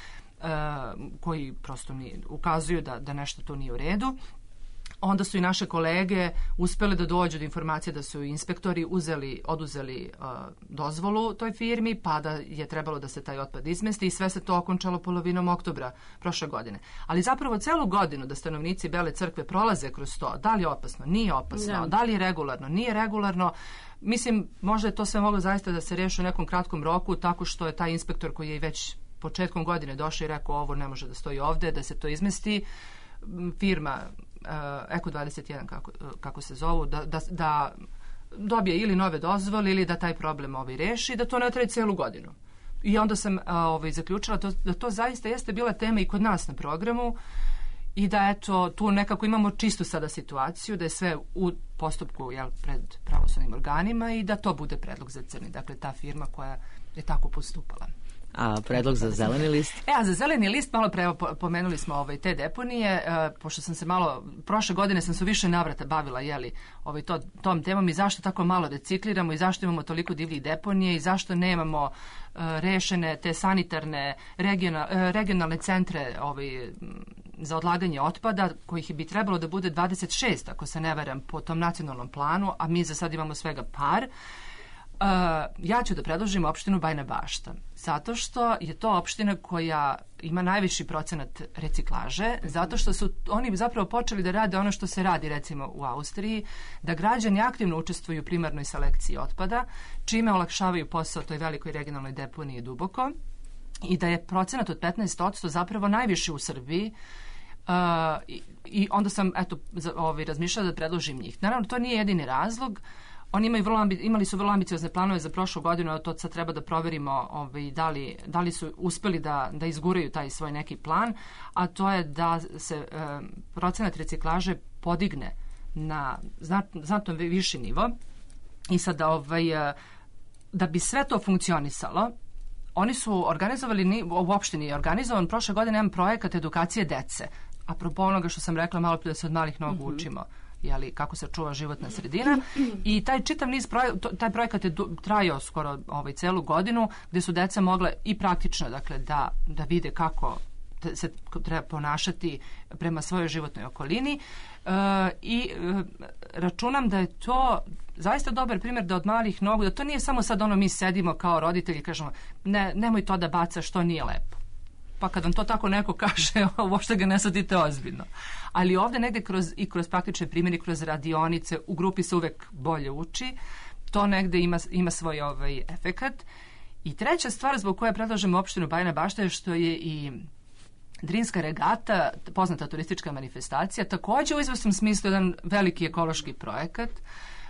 Speaker 13: koji prosto ni, ukazuju da, da nešto to nije u redu. Onda su i naše kolege uspjeli da dođu do informacije da su inspektori uzeli, oduzeli uh, dozvolu toj firmi, pa da je trebalo da se taj otpad izmesti i sve se to okončalo polovinom oktobra prošle godine. Ali zapravo celu godinu da stanovnici Bele crkve prolaze kroz to, da li je opasno, nije opasno, da, da li je regularno, nije regularno, mislim, možda je to sve moglo zaista da se reši u nekom kratkom roku, tako što je taj inspektor koji je već početkom godine došao i rekao ovo ne može da stoji ovde, da se to izmesti, firma uh, Eko dvadeset jedan kako, kako se zovu, da, da, da dobije ili nove dozvole ili da taj problem ovaj reši, da to ne traje celu godinu. I onda sam uh, ovaj, zaključila to, da to zaista jeste bila tema i kod nas na programu i da eto, tu nekako imamo čistu sada situaciju, da je sve u postupku jel, pred pravosudnim organima i da to bude predlog za crni. Dakle, ta firma koja je tako postupala.
Speaker 1: A predlog za zeleni list?
Speaker 13: E, a za zeleni list, malo pre pomenuli smo ovaj, te deponije, e, pošto sam se malo, prošle godine sam se više navrata bavila, jeli, ovaj, to, tom temom i zašto tako malo recikliramo i zašto imamo toliko divljih deponije i zašto nemamo e, rešene te sanitarne regional, e, regionalne centre ovaj, za odlaganje otpada, kojih bi trebalo da bude dvadeset šest, ako se ne varam, po tom nacionalnom planu, a mi za sad imamo svega par. Uh, ja ću da predložim opštinu Bajina Bašta, zato što je to opština koja ima najviši procenat reciklaže, zato što su oni zapravo počeli da rade ono što se radi recimo u Austriji, da građani aktivno učestvuju u primarnoj selekciji otpada, čime olakšavaju posao toj velikoj regionalnoj deponiji Duboko i da je procenat od petnaest posto zapravo najviši u Srbiji. Uh, i, i onda sam eto, za, ovaj, razmišljala da predložim njih. Naravno, to nije jedini razlog. Oni imaju vrlo ambi, imali su vrlo ambiciozne planove za prošlu godinu, a to sad treba da proverimo ovaj, da, li, da li su uspeli da, da izguraju taj svoj neki plan, a to je da se e, procenat reciklaže podigne na znat, znatno viši nivo i sad ovaj, da bi sve to funkcionisalo, oni su organizovali, u opštini je organizovan prošle godine jedan projekat edukacije dece, apropo onoga što sam rekla malo prije da se od malih nogu mm-hmm. učimo. Jeli, kako se čuva životna sredina i taj čitav niz proj, taj projekat je trajao skoro ovaj, celu godinu gdje su deca mogle i praktično dakle, da, da vide kako se treba ponašati prema svojoj životnoj okolini e, i e, računam da je to zaista dobar primjer da od malih nogu, da to nije samo sad ono mi sedimo kao roditelji i kažemo ne, nemoj to da bacaš, to nije lepo. Pa kad vam to tako neko kaže, uopšte ga ne sadite ozbiljno. Ali ovdje negdje kroz, i kroz praktične primjere, kroz radionice, u grupi se uvek bolje uči, to negdje ima, ima svoj ovaj efekat. I treća stvar zbog koje predlažemo opštinu Bajina Bašta je što je i Drinska regata, poznata turistička manifestacija, također u izvesnom smislu jedan veliki ekološki projekat.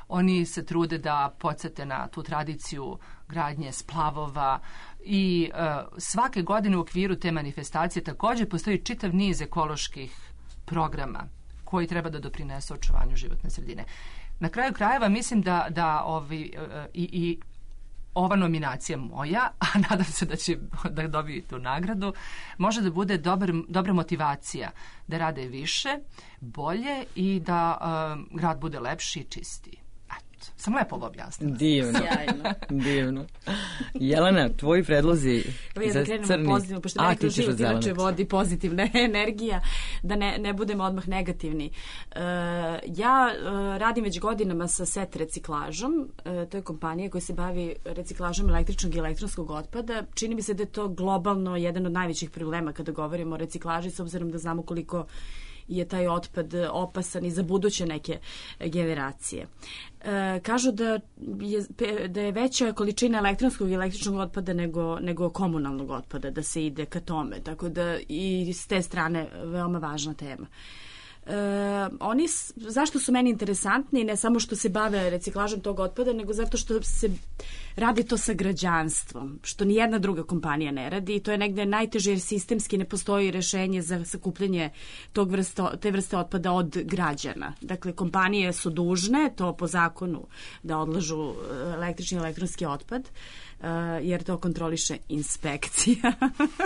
Speaker 13: Oni se trude da podsjete na tu tradiciju gradnje splavova i uh, svake godine u okviru te manifestacije također postoji čitav niz ekoloških programa koji treba da doprinesu očuvanju životne sredine. Na kraju krajeva mislim da, da ovi, uh, i, i ova nominacija moja, a nadam se da će da dobiju tu nagradu, može da bude dobar, dobra motivacija da rade više, bolje i da uh, grad bude lepši i čistiji. Eto, sam lepo ovo objasnila.
Speaker 1: Divno, divno. Jelena, tvoji predlozi
Speaker 18: ja
Speaker 1: za
Speaker 18: da krenemo
Speaker 1: crni...
Speaker 18: pozitivno, pošto
Speaker 1: A,
Speaker 18: me kroz
Speaker 1: ti ćeš
Speaker 18: život
Speaker 1: od
Speaker 18: inače
Speaker 1: zelenog.
Speaker 18: vodi pozitivna energija, da ne, ne budemo odmah negativni. Uh, ja uh, radim već godinama sa Set reciklažom, uh, to je kompanija koja se bavi reciklažom električnog i elektronskog otpada. Čini mi se da je to globalno jedan od najvećih problema kada govorimo o reciklaži, s obzirom da znamo koliko je taj otpad opasan i za buduće neke generacije. E, kažu da je, da je veća količina elektronskog i električnog otpada nego, nego komunalnog otpada, da se ide ka tome. Tako da i s te strane veoma važna tema. E, oni, zašto su meni interesantni, ne samo što se bave reciklažom tog otpada, nego zato što se radi to sa građanstvom, što ni jedna druga kompanija ne radi i to je negde najteže jer sistemski ne postoji rešenje za sakupljanje tog vrsta, te vrste otpada od građana. Dakle, kompanije su dužne to po zakonu da odlažu električni i elektronski otpad, jer to kontroliše inspekcija.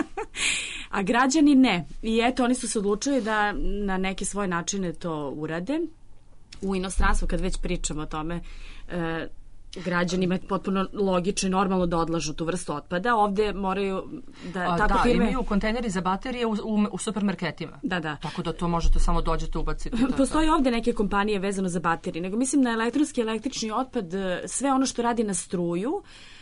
Speaker 18: A građani ne. I eto, oni su se odlučili da na neke svoje načine to urade. U inostranstvu, kad već pričamo o tome, e, građanima je potpuno logično i normalno da odlažu tu vrstu otpada. Ovde moraju da...
Speaker 13: A,
Speaker 18: tako
Speaker 13: da,
Speaker 18: firme...
Speaker 13: imaju kontejneri za baterije u, u, u supermarketima.
Speaker 18: Da, da.
Speaker 13: Tako da to možete samo dođete, ubaciti. To,
Speaker 18: Postoji
Speaker 13: to.
Speaker 18: ovde neke kompanije vezano za baterije, nego mislim na elektronski i električni otpad, sve ono što radi na struju.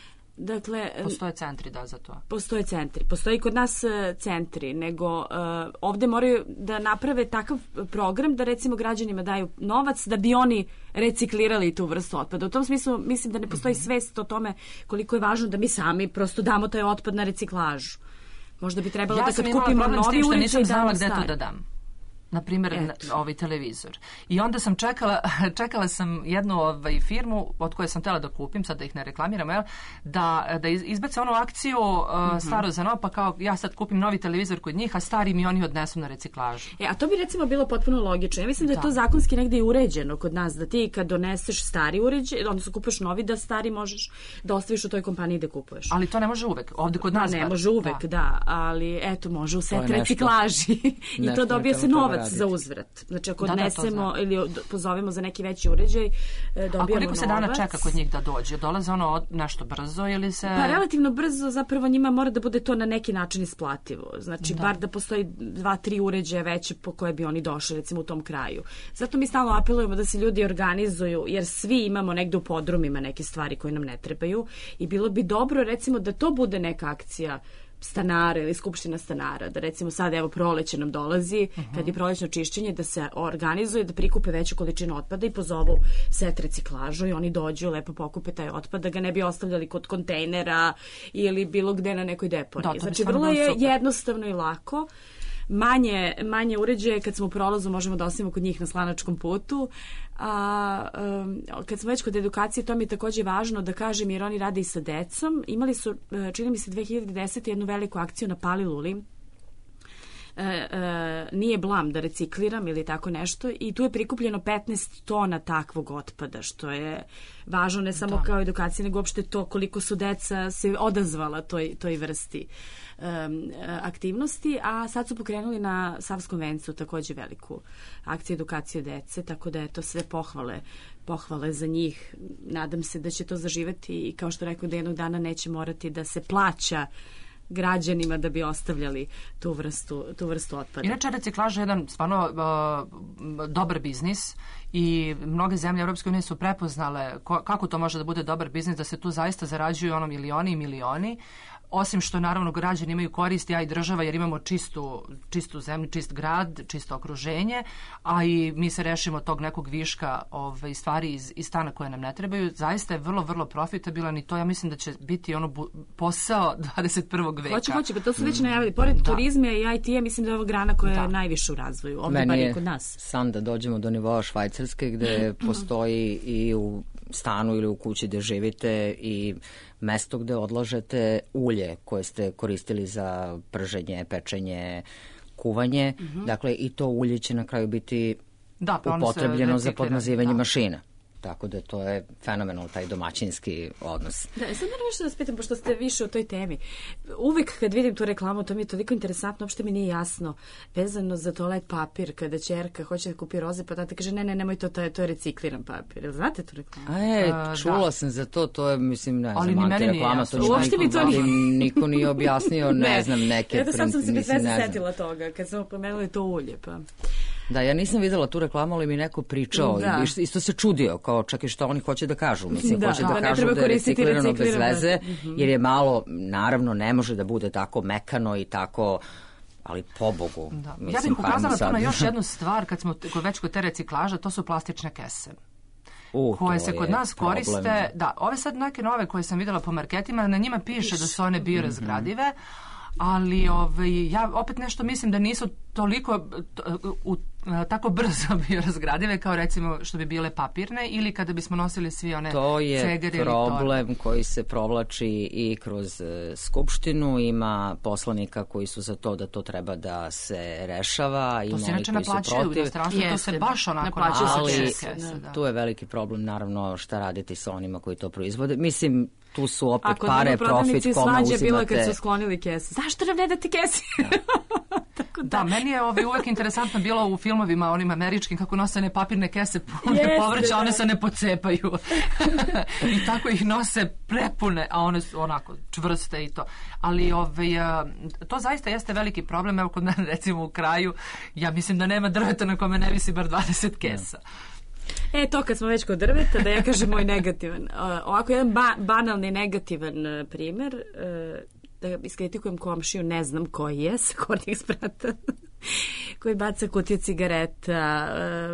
Speaker 18: Dakle,
Speaker 13: postoje centri da za to.
Speaker 18: Postoje centri. Postoji kod nas centri, nego uh, ovde moraju da naprave takav program da recimo građanima daju novac da bi oni reciklirali tu vrstu otpada. U tom smislu mislim da ne postoji mm-hmm. svest o tome koliko je važno da mi sami prosto damo taj otpad na reciklažu. Možda bi trebalo
Speaker 13: ja
Speaker 18: da kad kupimo novi uređaj
Speaker 13: nisam znala gde
Speaker 18: stari.
Speaker 13: to da dam. Na primjer, ovaj televizor. I onda sam čekala, čekala sam jednu ovaj, firmu od koje sam htjela da kupim, sad da ih ne reklamiram, jel, da, da izbace onu akciju uh, mm-hmm. staro za novo, pa kao ja sad kupim novi televizor kod njih, a stari mi oni odnesu na reciklažu.
Speaker 18: E, a to bi recimo bilo potpuno logično. Ja mislim da je da. to zakonski negde i uređeno kod nas, da ti kad doneseš stari uređaj, odnosno kupuješ novi, da stari možeš da ostaviš u toj kompaniji da kupuješ.
Speaker 13: Ali to ne može uvek. Ovde kod nas.
Speaker 18: Da, ne može uvek, da. da, ali eto, može u set reciklaži. I to dobije se novac za uzvrat. Znači ako odnesemo da, da, ili pozovemo za neki veći uređaj, dobijamo novac. A koliko se dana
Speaker 13: čeka kod njih da dođe? Dolaze ono nešto brzo ili se...
Speaker 18: Pa relativno brzo, zapravo njima mora da bude to na neki način isplativo. Znači da. bar da postoji dva, tri uređaja veće po koje bi oni došli recimo u tom kraju. Zato mi stalno apelujemo da se ljudi organizuju, jer svi imamo negde u podrumima neke stvari koje nam ne trebaju i bilo bi dobro recimo da to bude neka akcija stanara ili skupština stanara, da recimo sad evo proleće nam dolazi, uh-huh. kad je prolećno čišćenje, da se organizuje, da prikupe veću količinu otpada i pozovu set reciklažu i oni dođu, lepo pokupe taj otpad, da ga ne bi ostavljali kod kontejnera ili bilo gde na nekoj deponiji. Znači vrlo je super. Jednostavno i lako. Manje, manje uređaje kad smo u prolazu možemo da ostavimo kod njih na Slanačkom putu. A, um, kad smo već kod edukacije, to mi je takođe važno da kažem, jer oni rade i sa decom. Imali su, čini mi se, dve hiljade desete jednu veliku akciju na Paliluli. E, e, nije blam da recikliram ili tako nešto i tu je prikupljeno petnaest tona takvog otpada, što je važno ne samo da. kao edukacija, nego uopšte to koliko su deca se odazvala toj, toj vrsti um, aktivnosti, a sad su pokrenuli na Savskom vencu takođe veliku akciju edukacije dece, tako da je to sve pohvale pohvale za njih. Nadam se da će to zaživeti i kao što rekao da jednog dana neće morati da se plaća građanima da bi ostavljali tu vrstu, tu vrstu otpada.
Speaker 13: Inače, reciklaža je jedan stvarno uh, dobar biznis i mnoge zemlje Europske unije su prepoznale ko, kako to može da bude dobar biznis, da se tu zaista zarađuju ono milioni i milioni. Osim što naravno građani imaju korist, ja i država, jer imamo čistu, čistu zemlju, čist grad, čisto okruženje, a i mi se rešimo tog nekog viška ovaj, stvari iz, iz stana koje nam ne trebaju. Zaista je vrlo, vrlo profitabilan i to ja mislim da će biti ono bu, posao dvadeset prvog
Speaker 19: dvadesetog veka.
Speaker 18: Hoće, hoće, pa to su već najavili. Pored da. turizma i I T-a, mislim da je ova grana koja da. je najviše u razvoju. Ovdje bar i kod nas.
Speaker 1: San da dođemo do nivoa Švajcarske, gde postoji i u stanu ili u kući gde živite i mesto gde odlažete ulje koje ste koristili za prženje, pečenje, kuvanje. Mm-hmm. Dakle, i to ulje će na kraju biti da, pa upotrebljeno za podmazivanje da. mašina. Tako da to je fenomenal, taj domaćinski odnos.
Speaker 18: Da, sad moram nešto da vas pitam, pošto ste više o toj temi. Uvek kad vidim tu reklamu, to mi je toliko interesantno, uopšte mi nije jasno, vezano za toalet papir, kada ćerka hoće da kupi roze, pa tate kaže, ne, ne, nemoj to, to je, to je recikliran papir. Jel znate tu reklamu?
Speaker 1: A je, čula da. sam za to, to je, mislim, ne znam, antireklama, to uopšte mi to nije. Niko nije objasnio, ne, ne znam, neke...
Speaker 18: Eto, sad sam se bez veze setila toga, kad sam pomenuli to ulje, pa...
Speaker 1: Da, ja nisam videla tu reklamu, ali mi neko pričao da. i isto se čudio, kao čak i što oni hoće da kažu. Mislim, da, hoće da, da kažu da je reciklirano bez veze, mm-hmm. jer je malo, naravno, ne može da bude tako mekano i tako, ali pobogu.
Speaker 19: Da. Mislim, ja bih ukazala tu na još jednu stvar, kad smo već kod te reciklaža, to su plastične kese. Uh, koje se kod nas problem. koriste. Da, ove sad neke nove koje sam videla po marketima, na njima piše da su one biorazgradive, mm-hmm. ali ovaj, ja opet nešto mislim da nisu toliko u, tako brzo biorazgradive kao recimo što bi bile papirne ili kada bismo nosili svi one
Speaker 1: to je
Speaker 19: cegere
Speaker 1: problem koji se provlači i kroz skupštinu, ima poslanika koji su za to da to treba da se rešava, ima
Speaker 19: to se inače naplaćaju da strašno, to se baš onako
Speaker 1: ali da. tu je veliki problem naravno šta raditi sa onima koji to proizvode, mislim tu su opet
Speaker 18: Ako
Speaker 1: pare, profit, kome uzimate.
Speaker 18: Bila kad su sklonili kese. Zašto nam ne dati kese?
Speaker 19: Da. Tako da. da, meni je ovaj uvek interesantno bilo u filmovima onim američkim kako nose ne papirne kese pune Jeste, povrća, one se ne pocepaju. I tako ih nose prepune, a one su onako čvrste i to. Ali ovaj, to zaista jeste veliki problem. Evo kod mene recimo u kraju, ja mislim da nema drveta na kome ne visi bar dvadeset kesa.
Speaker 18: E, to kad smo već kod drveta, da ja kažem moj negativan. Ovako, jedan ba, banalni negativan primer, da iskritikujem komšiju, ne znam koji je, sa Kornih sprata, koji baca kutije cigareta,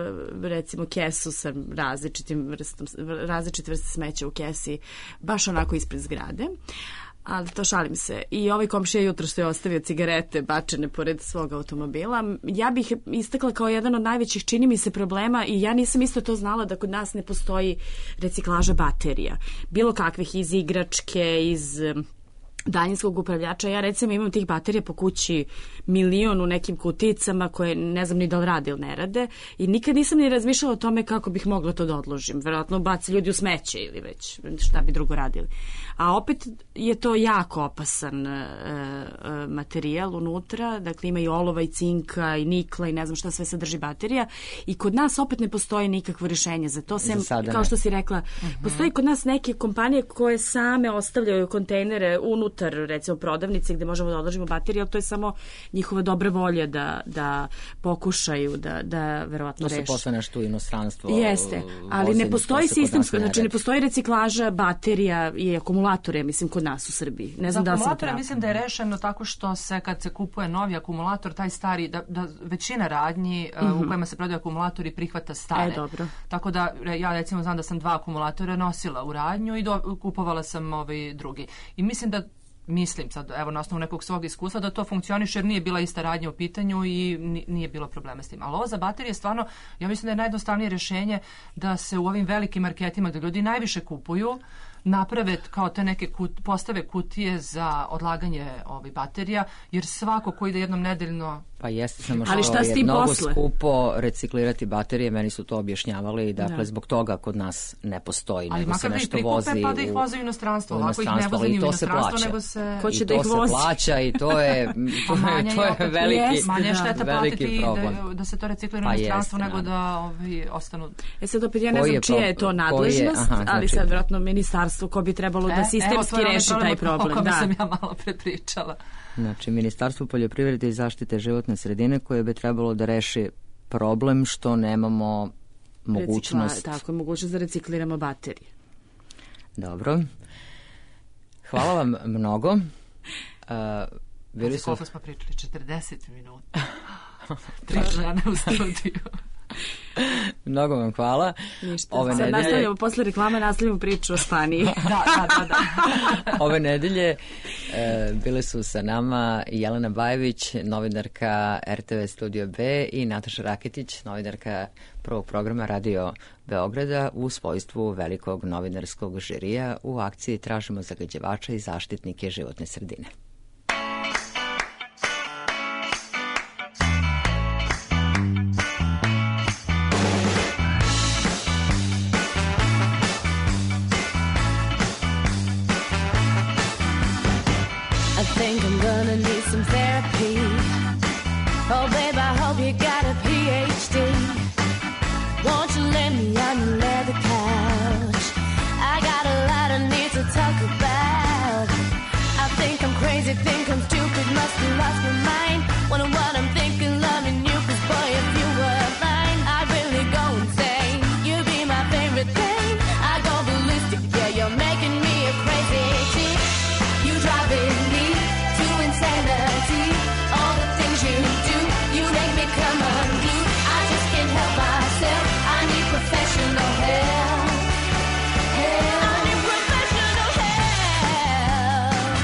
Speaker 18: recimo kesu sa različitim vrstom, različite vrste smeća u kesi, baš onako ispred zgrade. Ali to šalim se. I ovaj komšija jutro što je ostavio cigarete bačene pored svog automobila. Ja bih istakla kao jedan od najvećih, čini mi se, problema i ja nisam isto to znala da kod nas ne postoji reciklaža baterija. Bilo kakvih iz igračke, iz daljinskog upravljača. Ja recimo imam tih baterija po kući milion u nekim kuticama koje ne znam ni da li rade ili ne rade i nikad nisam ni razmišljala o tome kako bih mogla to da odložim. Verovatno baci ljudi u smeće ili već šta bi drugo radili. A opet je to jako opasan e, e, materijal unutra, dakle ima i olova i cinka i nikla i ne znam šta sve sadrži baterija i kod nas opet ne postoji nikakvo rješenje za to, sem, za kao što si rekla, uh-huh. postoji kod nas neke kompanije koje same ostavljaju kontejnere unutar recimo prodavnice gde možemo da odložimo baterije, ali to je samo njihova dobra volja da, da pokušaju da, da verovatno reši.
Speaker 1: To se posle nešto u inostranstvo.
Speaker 18: Jeste, ali ne postoji sistemsko, znači ne postoji reciklaža baterija i akumulatora, mislim, kod nas u Srbiji. Ne znam da li sam prava.
Speaker 19: Mislim da je rešeno tako što se kad se kupuje novi akumulator, taj stari, da, da većina radnji mm-hmm. uh, u kojima se prodaju akumulatori prihvata stare.
Speaker 18: E, dobro.
Speaker 19: Tako da ja recimo znam da sam dva akumulatora nosila u radnju i do, kupovala sam ovaj drugi. I mislim da Mislim sad, evo na osnovu nekog svog iskustva da to funkcioniše jer nije bila ista radnja u pitanju i nije bilo problema s tim. Ali ovo za baterije stvarno, ja mislim da je najjednostavnije rješenje da se u ovim velikim marketima gde ljudi najviše kupuju naprave kao te neke kut, postave kutije za odlaganje ovih baterija, jer svako ko ide jednom nedeljno...
Speaker 1: Pa jeste, samo što je mnogo posle? skupo reciklirati baterije, meni su to objašnjavali, dakle da. zbog toga kod nas ne postoji,
Speaker 19: ali
Speaker 1: nego se nešto
Speaker 19: vozi... Ali makar da ih prikupe pa da ih voze u inostranstvo, ovako ih ne voze ni u inostranstvo, nego se...
Speaker 18: Ko će
Speaker 1: I
Speaker 18: da ih vozi?
Speaker 1: I to se plaća i to je, to je, to je veliki,
Speaker 19: manje šteta platiti
Speaker 1: problem.
Speaker 19: Da, da se to reciklira u inostranstvo nego da ovi, ostanu...
Speaker 18: E sad opet ja ne znam čija je to nadležnost, ali sad vjerojatno ministarstvo ko bi trebalo da sistemski e, reši taj problem.
Speaker 19: O
Speaker 18: da.
Speaker 19: sam ja malo prepričala.
Speaker 1: Znači, Ministarstvo poljoprivrede i zaštite životne sredine koje bi trebalo da reši problem što nemamo mogućnost...
Speaker 18: Recikla, tako, mogućnost da recikliramo baterije.
Speaker 1: Dobro. Hvala vam mnogo. Uh,
Speaker 19: Znači, koliko smo pričali? četrdeset minuta. Tri žene u studiju.
Speaker 1: Mnogo vam hvala.
Speaker 18: Ništa. Ove Sad nedelje... nastavljamo, posle reklame nastavljamo priču o Španiji.
Speaker 19: da, da, da, da.
Speaker 1: Ove nedelje E, bile su sa nama Jelena Bajević, novinarka R T V Studio B i Nataša Raketić, novinarka prvog programa Radio Beograda u svojstvu velikog novinarskog žirija u akciji Tražimo zagađivača i zaštitnike životne sredine.
Speaker 20: I think I'm gonna need some therapy. Oh, babe, I hope you got a P H D. Won't you lay me on the leather couch? I got a lot I need to talk about. I think I'm crazy, think I'm stupid, must have lost my mind. When I'm what I'm thinking, loving you, 'cause boy, if you were mine, I'd really go insane. You'd be my favorite thing. I go ballistic, yeah, you're making me a crazy chick. You driving me to insanity. All the things you do, you make me come unglued. I just can't help myself. I need professional help. Help. I need professional help.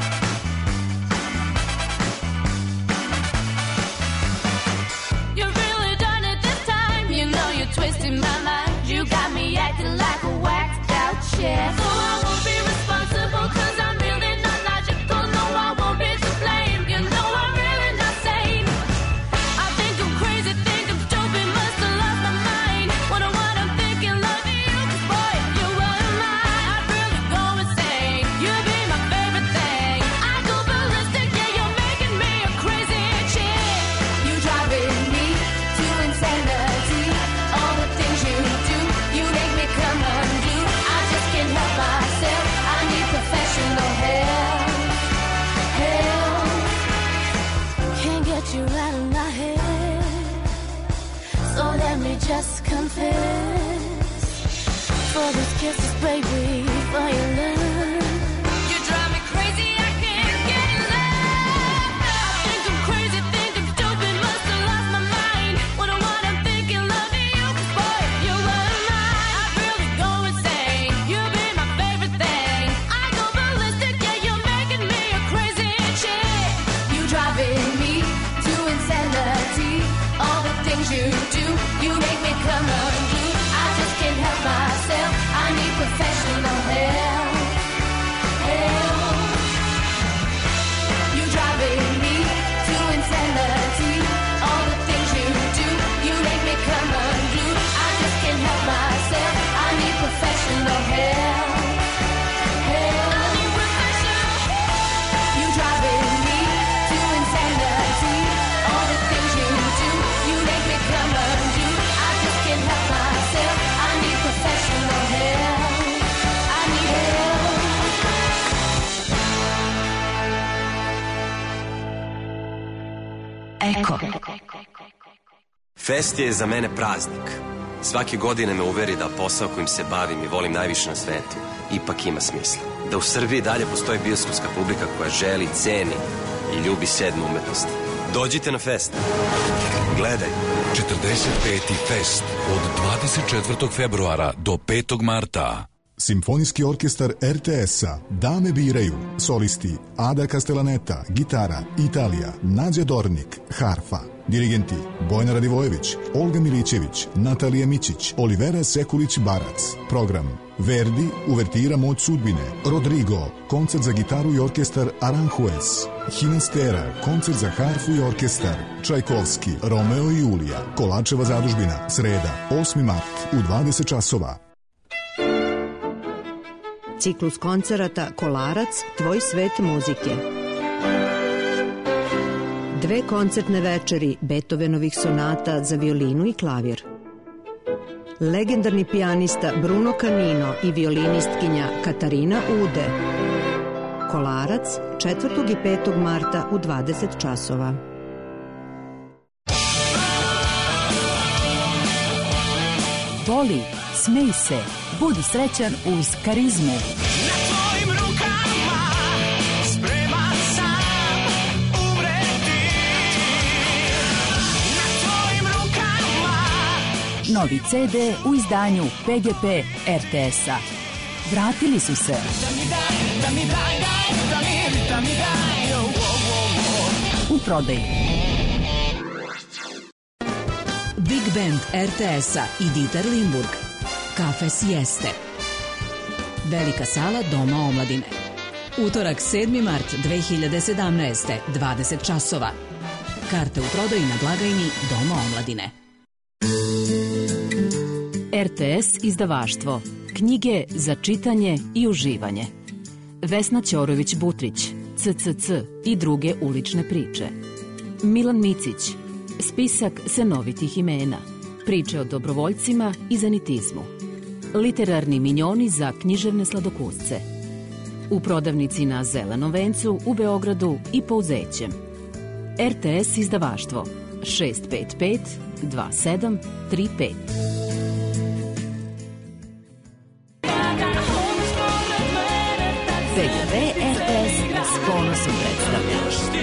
Speaker 20: You really done it this time. You know you're twisting my mind. You got me acting like a waxed out chef. So I won't be responsible 'cause I'm really not logical. No, I won't be to blame. You know I'm really not sane. I think I'm crazy, think I'm stupid, must have lost my mind. Wonder what I'm thinking, loving you, 'cause boy, if you were mine, I'd really go insane. You'd be my favorite thing. I go ballistic, yeah, you're making me a crazy chick. You driving me to insanity. All the things you do, you make me come unglued. I just can't help myself. I need professional help. Help. Can't get you out of my head. So let me just confess. For these kisses, baby, for your love. You drive me crazy, I can't get enough. I think I'm crazy, think I'm stupid, must have lost my mind. Wonder what I'm thinking, loving you, 'cause boy, if you were mine, I'd really go insane. You'd be my favorite thing. I go ballistic, yeah, you're making me a crazy chick. You driving me to insanity. All the things you do, you make me come unglued. I just can't help myself. I need professional help. Help. You driving me to insanity. All the things you do, you make me come unglued. I just can't help myself. I need professional help. Help. I need professional help. You driving me to insanity. All the things you do, you make me come unglued. I just can't help myself. I need professional help. I need help.
Speaker 12: Eko.
Speaker 9: Fest je za mene praznik. Svake godine me uveri da posao kojim se bavim i volim najviše na svetu ipak ima smisla. Da u Srbiji dalje postoji bioskopska publika koja želi, ceni i ljubi sedmu umetnost. Dođite na fest. Gledaj.
Speaker 10: četrdeset peti Fest od dvadeset četvrtog februara do petog marta.
Speaker 21: Simfonijski orkestar R T S-a Dame biraju, solisti Ada Castellaneta, gitara, Italija, Nađa Dornik, harfa, dirigenti Bojana Radivojević, Olga Milićević, Natalija Mićić, Olivera Sekulić-Barac. Program: Verdi, uvertira Moć sudbine, Rodrigo, koncert za gitaru i orkestar Aranjuez, Hinastera, koncert za harfu i orkestar, Čajkovski, Romeo i Julija, Kolačeva zadužbina, sreda, osmi mart u dvadeset časova.
Speaker 11: Ciklus koncerata Kolarac, tvoj svet muzike. Dve koncertne večeri Beethovenovih sonata za violinu i klavir. Legendarni pijanista Bruno Canino i violinistkinja Katarina Ude. Kolarac, četvrtog i petog marta u dvadeset časova.
Speaker 12: Voli, smej se, budi srećan uz Karizmu.
Speaker 8: Na tvojim rukama spreman sam umreti. Na tvojim rukama.
Speaker 12: Novi ce de u izdanju P G P R T S-a. Vratili su se.
Speaker 8: Da mi daj, da mi daj, daj,
Speaker 3: Ritami, ritami dai, oh, oh, oh, oh.
Speaker 12: U prodaji. Big Band er te es-a i Dieter Limburg. Kafe Sieste. Velika sala Doma omladine. Utorak sedmi mart dve hiljade sedamnaeste. dvadeset časova. Karte u prodaji na blagajni Doma omladine. er te es izdavaštvo. Knjige za čitanje i uživanje. Vesna Ćorović-Butrić, C C C i druge ulične priče. Milan Micić, spisak senovitih imena. Priče o dobrovoljcima i zanitizmu. Literarni minjoni za književne sladokusce. U prodavnici na Zelenom vencu u Beogradu i Pouzećem. er te es izdavaštvo šest pet pet dva sedam tri pet. P G P er te es s ponosom predstavlja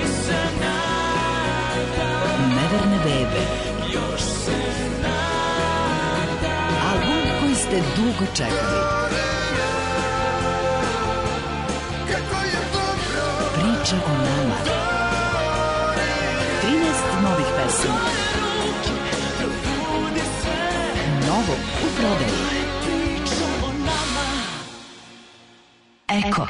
Speaker 12: Neverne bebe. Album koji ste dugo čekali. Priča o nama. trinaest novih pesama. Novo u prodaji. Eko.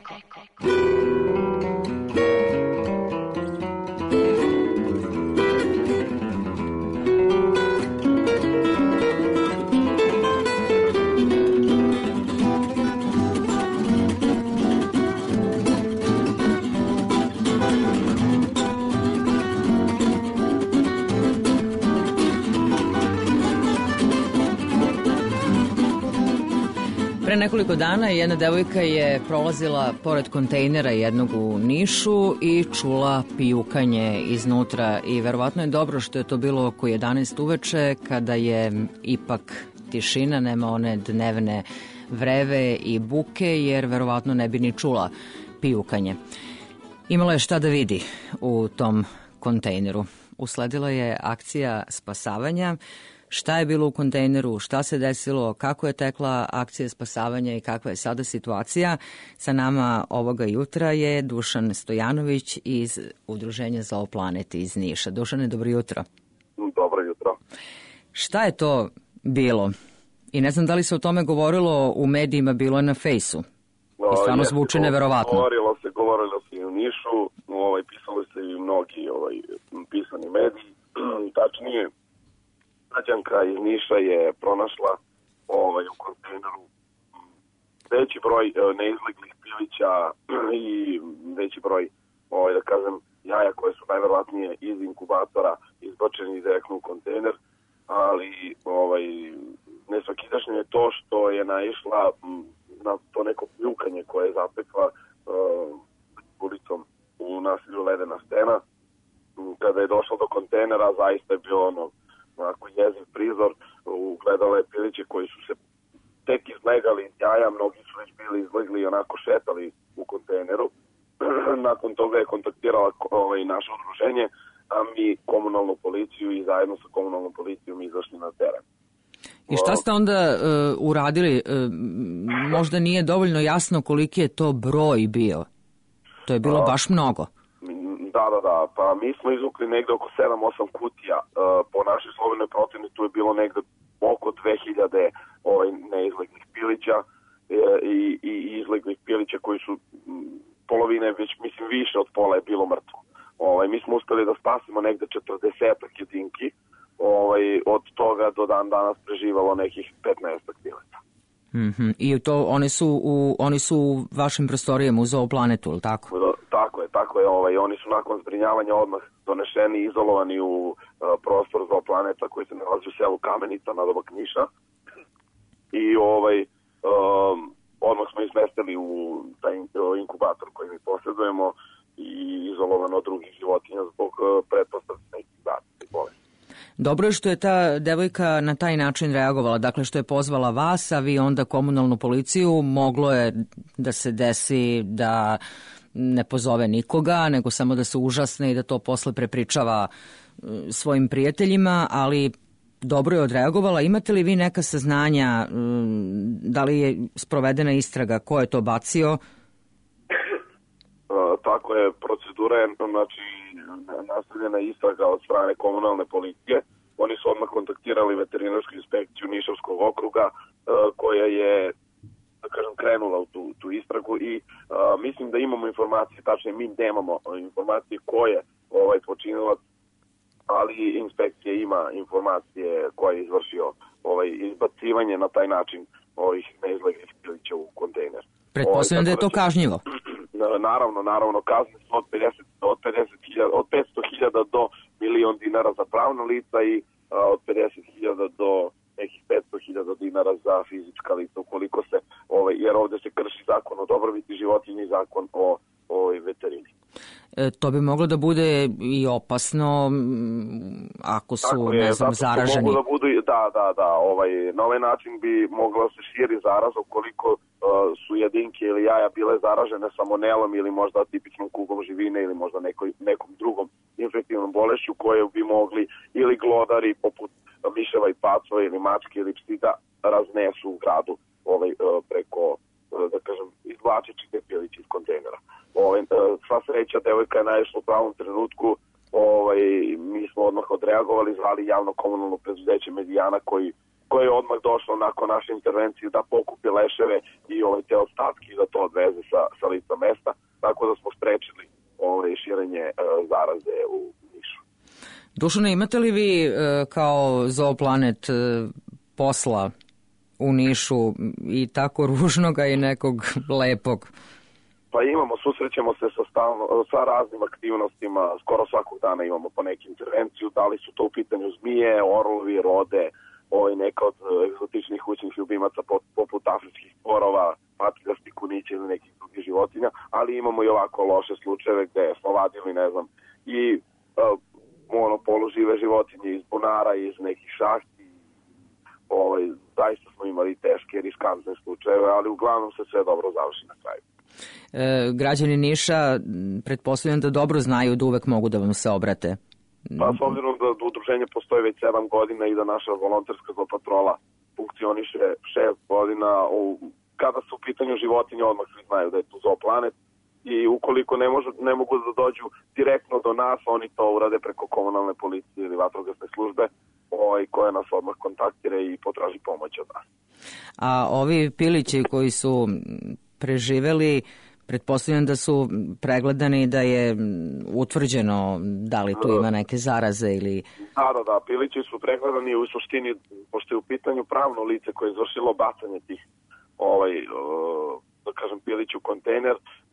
Speaker 1: Pre nekoliko dana jedna devojka je prolazila pored kontejnera jednog u Nišu i čula pijukanje iznutra i verovatno je dobro što je to bilo oko jedanaest uveče kada je ipak tišina, nema one dnevne vreve i buke jer verovatno ne bi ni čula pijukanje. Imala je šta da vidi u tom kontejneru. Usledila je akcija spasavanja. Šta je bilo u kontejneru, šta se desilo, kako je tekla akcija spasavanja i kakva je sada situacija. Sa nama ovoga jutra je Dušan Stojanović iz Udruženja Zooplanet iz Niša. Dušane, dobro jutro.
Speaker 2: Dobro jutro.
Speaker 1: Šta je to bilo? I ne znam da li se o tome govorilo u medijima, bilo je na Fejsu. I stvarno zvuči neverovatno.
Speaker 2: Govorilo se, govorilo se i u Nišu, ovaj, pisali se i mnogi ovaj, pisani mediji. Tačnije, građanka iz Niša je pronašla ovaj, u kontejneru veći broj e, neizleglih pilića i veći broj, ovaj, da kažem, jaja koje su najverovatnije iz inkubatora izbačeni direktno u kontejner, ali ovaj, nesvakidašnje je to što je naišla m, na to neko pljukanje koje je zatekla e, ulicom u naselju Ledena stena. Kada je došla do kontejnera, zaista je bilo ono onako jeziv prizor, ugledala je piliće koji su se tek izlegali iz jaja, mnogi su već bili izlegli i onako šetali u kontejneru. Nakon toga je kontaktirala ovaj, naše udruženje, a mi komunalnu policiju i zajedno sa komunalnom policijom izašli na teren.
Speaker 1: I šta ste onda uh, uradili? Uh, možda nije dovoljno jasno koliki je to broj bio. To je bilo baš mnogo.
Speaker 2: Da, da, da, pa mi smo izvukli negde oko sedam osam kutija, e, po našoj slobodnoj proceni tu je bilo negde oko dve hiljade ovaj, neizleglih pilića e, i, i izleglih pilića koji su m, polovine, već mislim više od pola je bilo mrtvo. Ovaj, mi smo uspeli da spasimo negde četrdesetak jedinki, ovaj, od toga do dan danas preživalo nekih petnaestak pilića.
Speaker 1: Mm-hmm. I to oni su u, oni su u vašim prostorijama u Zooplanetu, ili tako?
Speaker 2: Da, tako je, tako je. Ovaj, oni su nakon zbrinjavanja odmah donešeni i izolovani u uh, prostor Zooplaneta koji se nalazi u selu Kamenica na Dobak Niša. I ovaj, um, odmah smo izmestili u taj inkubator koji mi posjedujemo i izolovano od drugih životinja zbog uh, pretpostavljanja nekih zaštita i bolesti.
Speaker 1: Dobro je što je ta devojka na taj način reagovala, dakle što je pozvala vas, a vi onda komunalnu policiju. Moglo je da se desi da ne pozove nikoga, nego samo da se užasne i da to posle prepričava svojim prijateljima, ali dobro je odreagovala. Imate li vi neka saznanja, da li je sprovedena istraga, ko je to bacio?
Speaker 2: kako je procedura, znači nastavljena istraga od strane komunalne policije. Oni su odmah kontaktirali veterinarsku inspekciju Nišavskog okruga koja je, da kažem, krenula u tu, tu istragu i a, mislim da imamo informacije, tačnije mi nemamo informacije ko je ovaj počinilac, ali inspekcija ima informacije ko je izvršio ovaj izbacivanje na taj način ovih neizleglih pilića u kontejner.
Speaker 1: Pretpostavljam da je to kažnjivo.
Speaker 2: Naravno, naravno, kazne su od pedeset, od pedeset hiljada, od petsto hiljada do milion dinara za pravna lica i a, od pedeset hiljada do nekih petsto hiljada dinara za fizička lica, ukoliko se, ovaj, jer ovde se krši zakon o dobrobiti životinja i zakon o, o veterini.
Speaker 1: E, to bi moglo da bude i opasno ako su,
Speaker 2: je,
Speaker 1: ne znam, zaraženi.
Speaker 2: Mogu da, budu, da, da, da. Ovaj, na ovaj način bi mogla se širi zaraza ukoliko uh, su jedinke ili jaja bile zaražene salmonelom ili možda tipičnom kugom živine ili možda nekoj, nekom drugom infektivnom bolešću koje bi mogli ili glodari poput miševa i pacova ili mačke ili psi da raznesu u gradu ovaj, uh, preko, uh, da kažem, izvlačeći te piliće iz kontejnera. Ovaj, sva sreća, devojka je naišla u pravom trenutku, ovaj, mi smo odmah odreagovali, zvali javno komunalno preduzeće Medijana koji, koje je odmah došlo nakon naše intervencije da pokupi leševe i ovaj, te ostatke i da to odveze sa, sa lica mesta, tako da smo sprečili ovaj, širenje uh, zaraze u Nišu.
Speaker 1: Dušane, imate li vi uh, kao Zooplanet uh, posla u Nišu i tako ružnoga i nekog lepog?
Speaker 2: Pa imamo, susrećemo se sa, stalno, sa raznim aktivnostima, skoro svakog dana imamo po neku intervenciju, da li su to u pitanju zmije, orlovi, rode, ovaj, neka od egzotičnih kućnih ljubimaca poput afričkih sporova, patiljarskih kunića ili nekih drugih životinja, ali imamo i ovako loše slučajeve gde smo vadili, ne znam, i uh, ono, polužive životinje iz bunara, iz nekih šahti, ovaj, zaista smo imali teške, riskantne slučajeve, ali uglavnom se sve dobro završi na kraju.
Speaker 1: E, građani Niša, pretpostavljam da dobro znaju da uvek mogu da vam se obrate.
Speaker 2: Pa s obzirom da udruženje postoji već sedam godina i da naša volonterska zoopatrola funkcioniše šest godina, u, kada su u pitanju životinje odmah svi znaju da je tu Zooplanet i ukoliko ne, možu, ne mogu da dođu direktno do nas, oni to urade preko komunalne policije ili vatrogasne službe ovaj, koje nas odmah kontaktire i potraži pomoć od nas.
Speaker 1: A ovi pilići koji su preživeli, pretpostavljam da su pregledani, da je utvrđeno da li tu ima neke zaraze ili...
Speaker 2: Da, da, da, pilići su pregledani u suštini, pošto je u pitanju pravno lice koje je izvršilo bacanje tih, ovaj, da kažem, pilići u kontejner,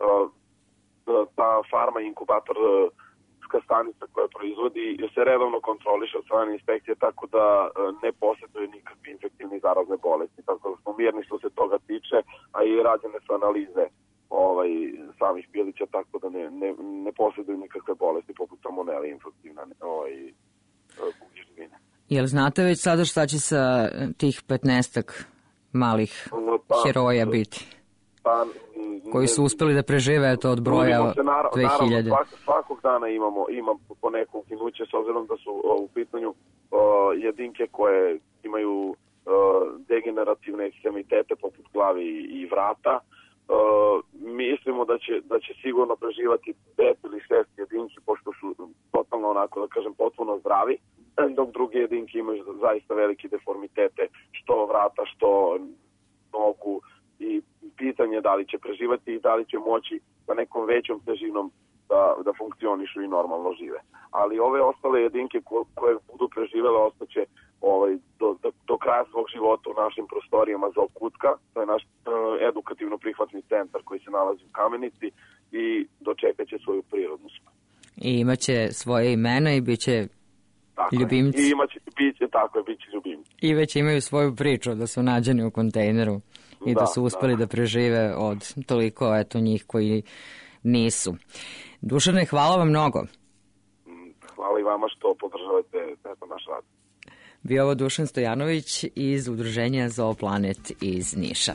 Speaker 2: ta farma inkubator stanica koja proizvodi se redovno kontroliše od strane inspekcije, tako da ne posjeduje nikakve infektivne i zarazne bolesti, tako da smo mirni što se toga tiče, a i rađene su analize ovaj, samih pilića, tako da ne, ne, ne posjeduju nikakve bolesti poput salmonele infektivne ovaj, kuge živine.
Speaker 1: Jel znate već sada šta će sa tih petnaestak malih pa, heroja biti?
Speaker 2: Pa,
Speaker 1: koji su uspeli da prežive eto, od broja dve hiljade.
Speaker 2: Naravno, svakog dana imamo, imamo po neko ukinuće, s obzirom da su o, u pitanju o, jedinke koje imaju o, degenerativne ekstremitete poput glavi i, i vrata. O, mislimo da će, da će sigurno preživati pet ili šest jedinki, pošto su totalno onako, da kažem, potpuno zdravi, dok druge jedinke imaju zaista velike deformitete, što vrata, što nogu, i pitanje da li će preživati i da li će moći sa nekom većom težinom da, da funkcionišu i normalno žive. Ali ove ostale jedinke ko, koje budu preživele ostaće ovaj, do, do, do kraja svog života u našim prostorijama za Okutka, to je naš uh, edukativno-prihvatni centar koji se nalazi u Kamenici i dočekat će svoju prirodnu smrt.
Speaker 1: I imaće svoje imena i bit će
Speaker 2: tako
Speaker 1: ljubimci.
Speaker 2: I imaće, bit će, tako je, bit će ljubimci.
Speaker 1: I već imaju svoju priču da su nađeni u kontejneru i da, da su uspeli da. da prežive od toliko eto njih koji nisu. Dušane, hvala vam mnogo.
Speaker 2: Hvala i vama što podržavate eto, naš rad.
Speaker 1: Bio ovo Dušan Stojanović iz udruženja Zooplanet iz Niša.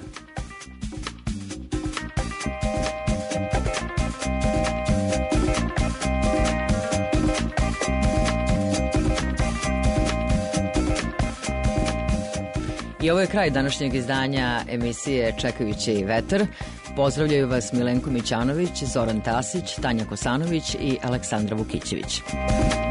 Speaker 1: I ovo je kraj današnjeg izdanja emisije Čekajući vetar. Pozdravljaju vas Milenko Mićanović, Zoran Tasić, Tanja Kosanović i Aleksandra Vukićević.